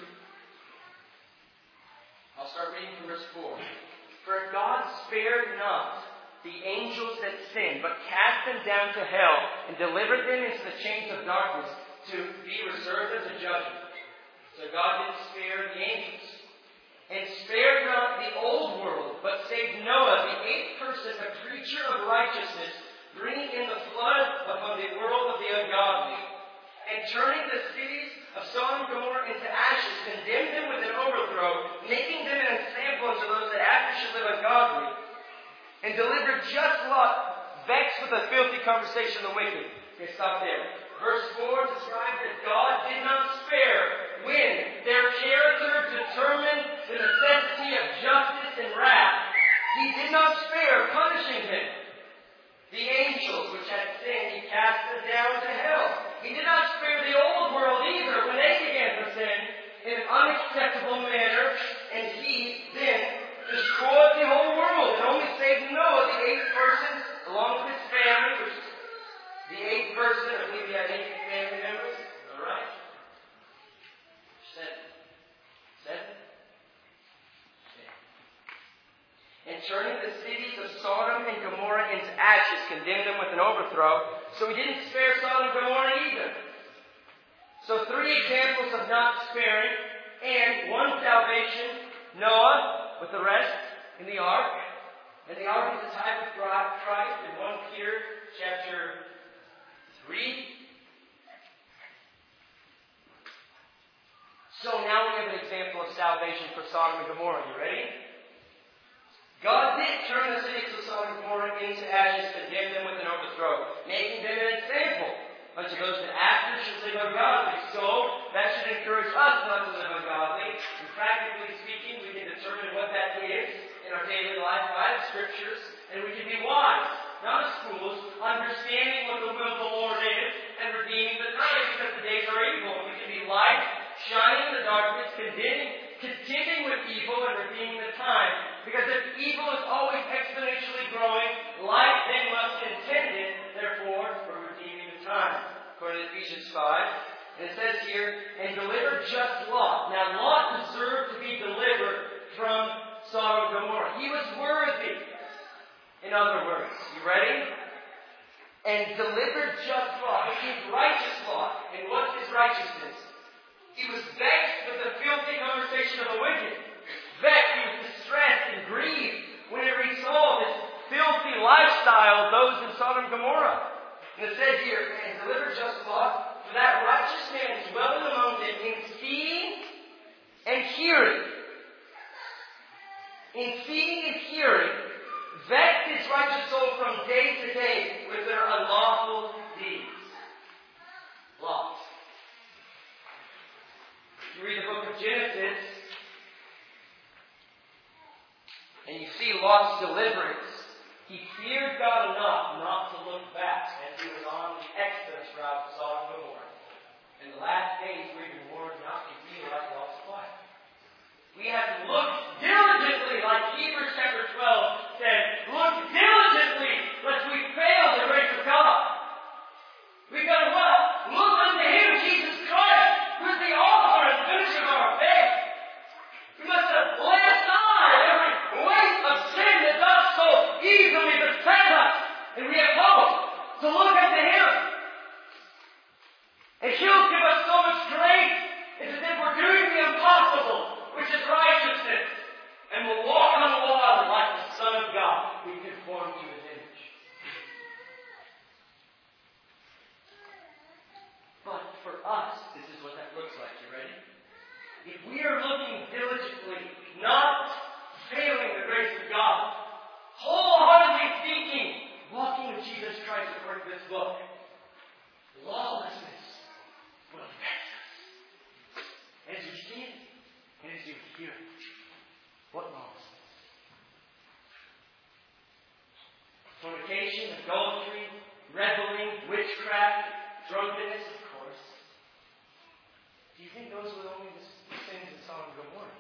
I'll start reading from verse 4. For God spared not the angels that sinned, but cast them down to hell, and delivered them into the chains of darkness, to be reserved as a judgment. So God didn't spare the angels. And spared not the old world, but saved Noah, the eighth person, a creature of righteousness, bringing in the flood upon the world of the ungodly. And turning the cities of Sodom and Gomorrah into ashes, condemned them with an overthrow, making them an example unto those that after should live ungodly. And delivered just Lot, vexed with a filthy conversation of the wicked. Okay, stop there. Verse 4 describes that God did not spare when their character determined the necessity of justice and wrath. He did not spare punishing them. The angels which had sinned, He cast them down to hell. He did not spare the old world either when they began to sin in an unacceptable manner, and He then destroyed the whole world and only saved Noah, the eighth person, along with his family, which is the eighth person. I believe he had 8 family members. All right? 7. And turning the cities of Sodom and Gomorrah into ashes, condemned them with an overthrow. So He didn't spare Sodom and Gomorrah either. So 3 examples of not sparing, and one salvation, Noah with the rest in the ark. And the ark is a type of Christ in 1 Peter chapter 3. So now we have an example of salvation for Sodom and Gomorrah. You ready? God did turn the cities of Sodom and Gomorrah into ashes, condemn them with an overthrow, making them an example unto those that after should live ungodly. So that should encourage us not to live ungodly. And practically speaking, we can determine what that is in our daily life by the Scriptures, and we can be wise, not as fools, understanding what the will of the Lord is and redeeming the time because the days are evil. We can be light, shining in the darkness, contending with evil and redeeming the time. Because if evil is always exponentially growing, light then must contend it, therefore, for redeeming the time. According to Ephesians 5. And it says here, and delivered just Lot. Now Lot deserved to be delivered from Sodom and Gomorrah. He was worthy. In other words, you ready? And delivered just Lot, which is righteous Lot. And what's his righteousness? He was vexed with the filthy conversation of the wicked. Vexed, he was distressed and grieved whenever he saw this filthy lifestyle of those in Sodom and Gomorrah. And it says here, and delivered just Lot, for that righteous man dwelling among them in seeing and hearing. in seeing and hearing, vex his righteous soul from day to day with their unlawful deeds. Lot. If you read the book of Genesis, and you see Lot's deliverance, he feared God enough not to look back as he was on the exodus route to Sodom and Gomorrah. In the last days, we've been warned not to be like Lot's wife. We have to look diligently, like Hebrews chapter 12 said, look diligently lest we fail the grace of God. We've got to what? Look unto Him, Jesus Christ, who is the author and finisher of our faith. We must lay aside every weight of sin that does so easily beset us, and we have hope to look unto Him. And He'll give us so much grace. It's as if we're doing the impossible, which is righteousness, and we'll walk on the water like the Son of God. We conform to His image. But for us, this is what that looks like. You ready? If we are looking diligently, not failing the grace of God, wholeheartedly seeking, walking with Jesus Christ according to this book, lawlessness will vex us. As you see it, and as you hear it. What lawlessness? Fornication, adultery, reveling, witchcraft, drunkenness, of course. Do you think those were only the sins of Sodom and Gomorrah?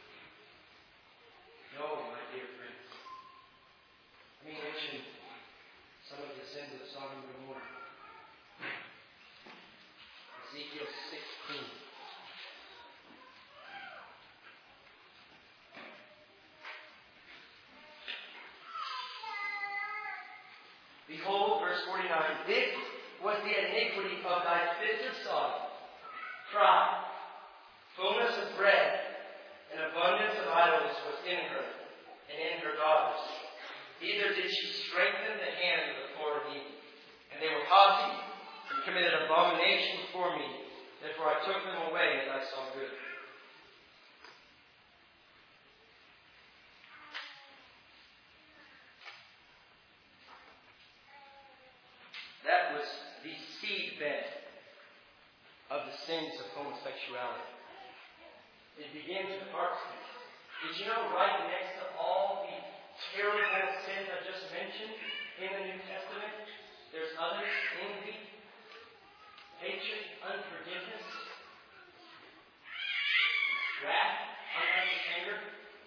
No, my dear friends. Let me mention some of the sins of Sodom and Gomorrah. Ezekiel 16. Behold, verse 49, this was the iniquity of thy sister Sodom. Pride, fullness of bread, and abundance of idols was in her, and in her daughters. Neither did she strengthen the hand of the poor and needy. And they were haughty, and committed abomination before me. Therefore I took them away as I saw good. That was the seedbed of the sins of homosexuality. It begins with heartbeat. Did you know right next to all the terrible sins I just mentioned in the New Testament, there's others: envy, hatred, unforgiveness, wrath, unrighteous anger.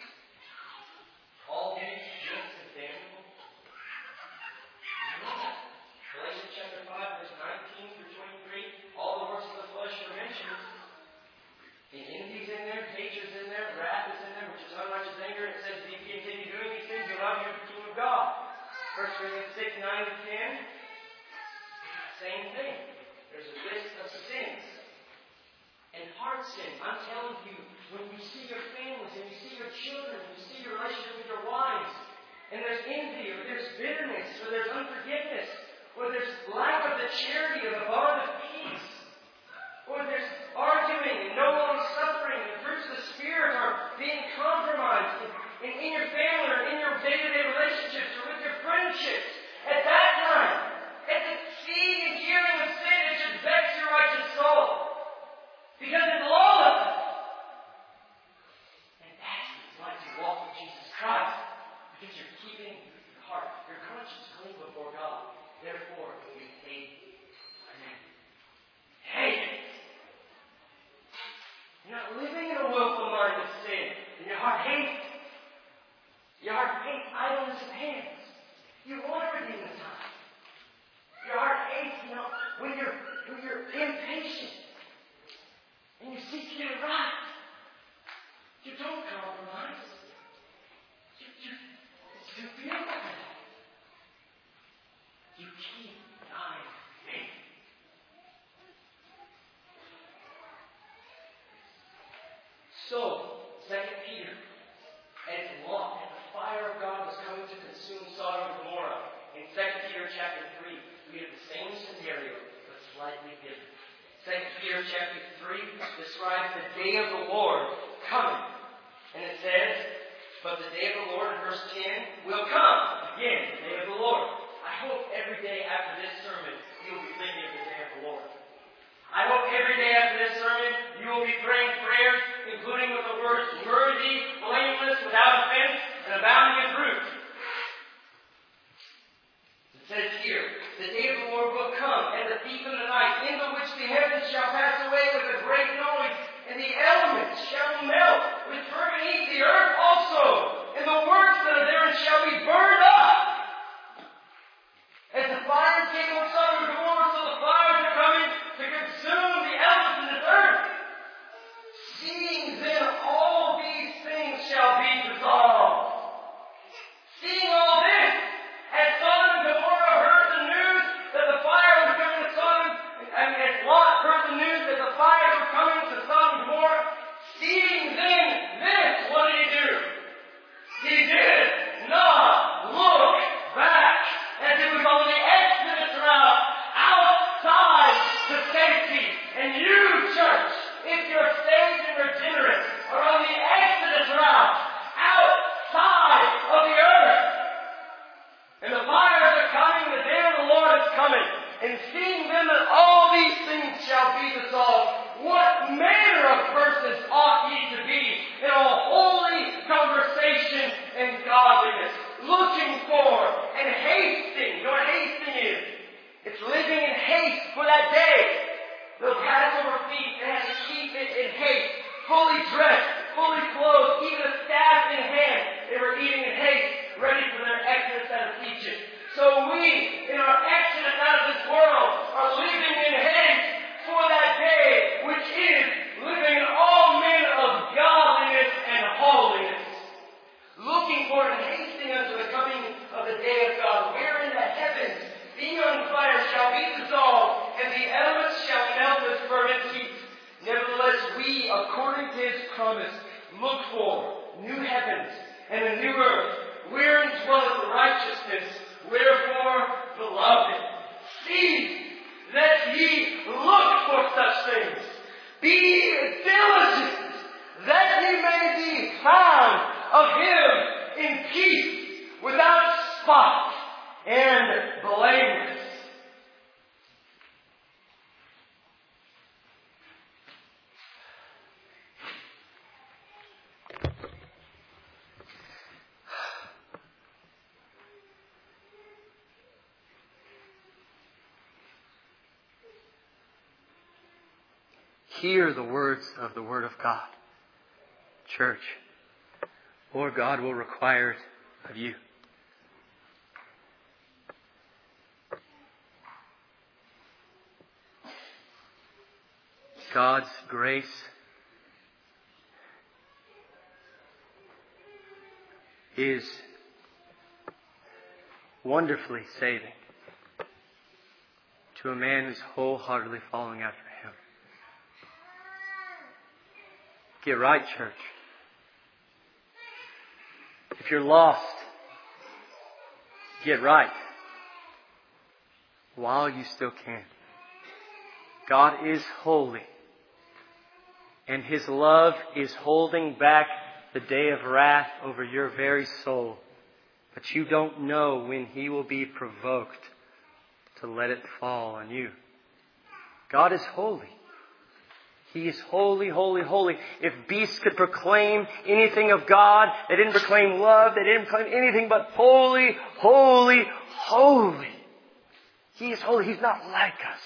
All these lists is damnable. You know that. Galatians chapter 5, verse 19 through 23, all the works of the flesh are mentioned. The envy's in there, hatred's in there, wrath is in there, which is unrighteous anger. It says, if you continue doing these things, you'll not be the kingdom of God. 1 Corinthians 6, 9 to 10, same thing. There's a list of sins. And heart sin, I'm telling you, when you see your families, and you see your children, and you see your relationship with your wives, and there's envy, or there's bitterness, or there's unforgiveness, or there's lack of the charity of the bond of peace, or there's arguing and no long suffering, and the fruits of the Spirit are being compromised in your family or in your day-to-day relationships or with your friendships. At that time, at the seeing and hearing of sin, it should vex your righteous soul. Because it's lawless. And that's what it's like to walk with Jesus Christ. Because you're keeping your heart, your conscience clean before God. Therefore, you hate sin. Hate it. You're not living in a willful mind of sin. And your heart hates it. Your heart hates idleness of hands. You want to redeem the time. Your heart hates, when you're impatient and you seek to get it right. You don't compromise. It's too beautiful. You keep thy faith. So, 2 Peter, as Lot, and the fire of God was coming to consume Sodom and Gomorrah, in 2 Peter chapter 3, we have the same scenario, but slightly different. 2 Peter chapter 3 describes the day of the Lord coming. And it says, But the day of the Lord, in verse 10, will come. Again, the day of the Lord. I hope every day after this sermon, you'll be thinking of the day of the Lord. I hope every day after this sermon, you will be praying prayers, including with the words, worthy, blameless, without offense, and abounding in fruit. It says here, the day of the Lord will come, and the thief in the night, into which the heavens shall pass away with a great noise, and the elements shall melt with fervent heat, the earth also, and the works that are therein shall be burned up. As the fire came on Sodom and Gomorrah, so the fires are coming to consume the elements in this earth. Seeing then all these things shall be dissolved. Seeing all this, as Sodom and Gomorrah heard the news that the fire was coming to Sodom, and as Lot heard the news that the fire was coming to Sodom and Gomorrah, seeing then this, what did he do? He did not look back, as it was on the Exodus route, outside to safety. And you, church, if you're saved and regenerate, are on the Exodus route, outside of the earth. And the fires are coming, the day of the Lord is coming. And seeing then that all these things shall be dissolved, what manner of persons ought ye to be in all holy conversation and godliness, looking for and hasting. You know what hasting is? It's living in haste for that day. The Passover feast, it has to keep it in haste, fully dressed, fully clothed, even a staff in hand. They were eating in haste, ready for their exodus out of Egypt. So we, in our exodus out of this world, are living in haste for that day, which is living in all manner of godliness and holiness. Looking for and hasting unto the coming of the day of God, wherein the heavens, being on fire, shall be dissolved, and the elements shall melt with fervent heat. Nevertheless, we, according to His promise, look for new heavens and a new earth, wherein dwelleth righteousness. Wherefore, beloved, see that ye look for such things. Be diligent, that ye may be found of Him in peace, without spot and blameless. Hear the words of the Word of God. Church, or God will require it of you. God's grace is wonderfully saving to a man who's wholeheartedly following after Him. Get right, church. If you're lost, get right while you still can. God is holy, and His love is holding back the day of wrath over your very soul. But you don't know when He will be provoked to let it fall on you. God is holy. He is holy, holy, holy. If beasts could proclaim anything of God, they didn't proclaim love, they didn't proclaim anything but holy, holy, holy. He is holy. He's not like us.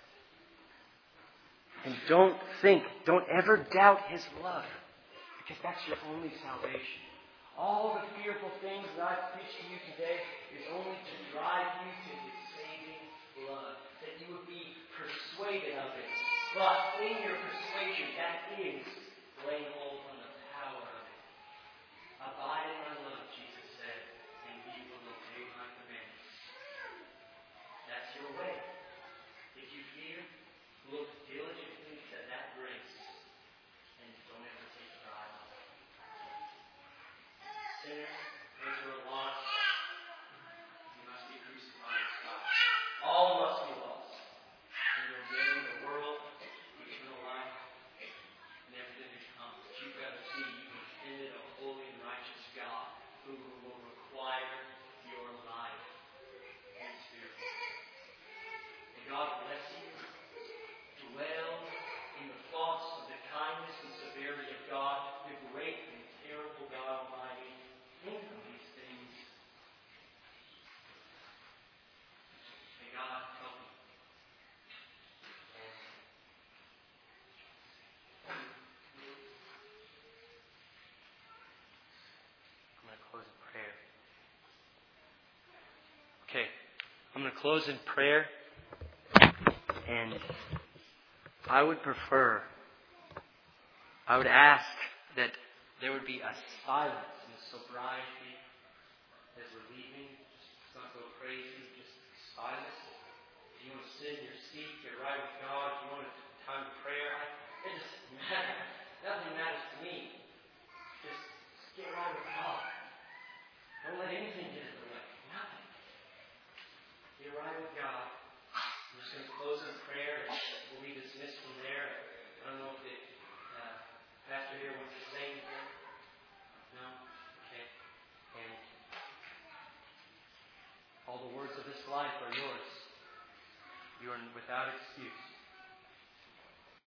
And don't ever doubt His love, because that's your only salvation. All the fearful things that I've preached to you today is only to drive you to His saving love, that you would be persuaded of it. But in your persuasion, that is laying hold on the power of it. Abide in my love, Jesus said, and ye will obey my commandments. That's your way. If you fear, look diligently to that grace, and don't ever take your eye off it. Sinner, those who are lost, you must be crucified with God. All must be lost. And you'll gain the world, eternal life, and everything that comes. But you've got to see you've offended a holy and righteous God. Okay. I'm going to close in prayer. And I would ask that there would be a silence and a sobriety as we're leaving. Just not go crazy, just silence. If you want to sit in your seat, get right with God. If you want a time of prayer, it doesn't matter. Nothing matters to me. Just get right with God. Don't let anything get in the way. Nothing. Get right with God. I'm just going to close in prayer and we'll be dismissed from there. I don't know if the pastor here wants to say anything. No? Okay. And all the words of this life are yours. You are without excuse.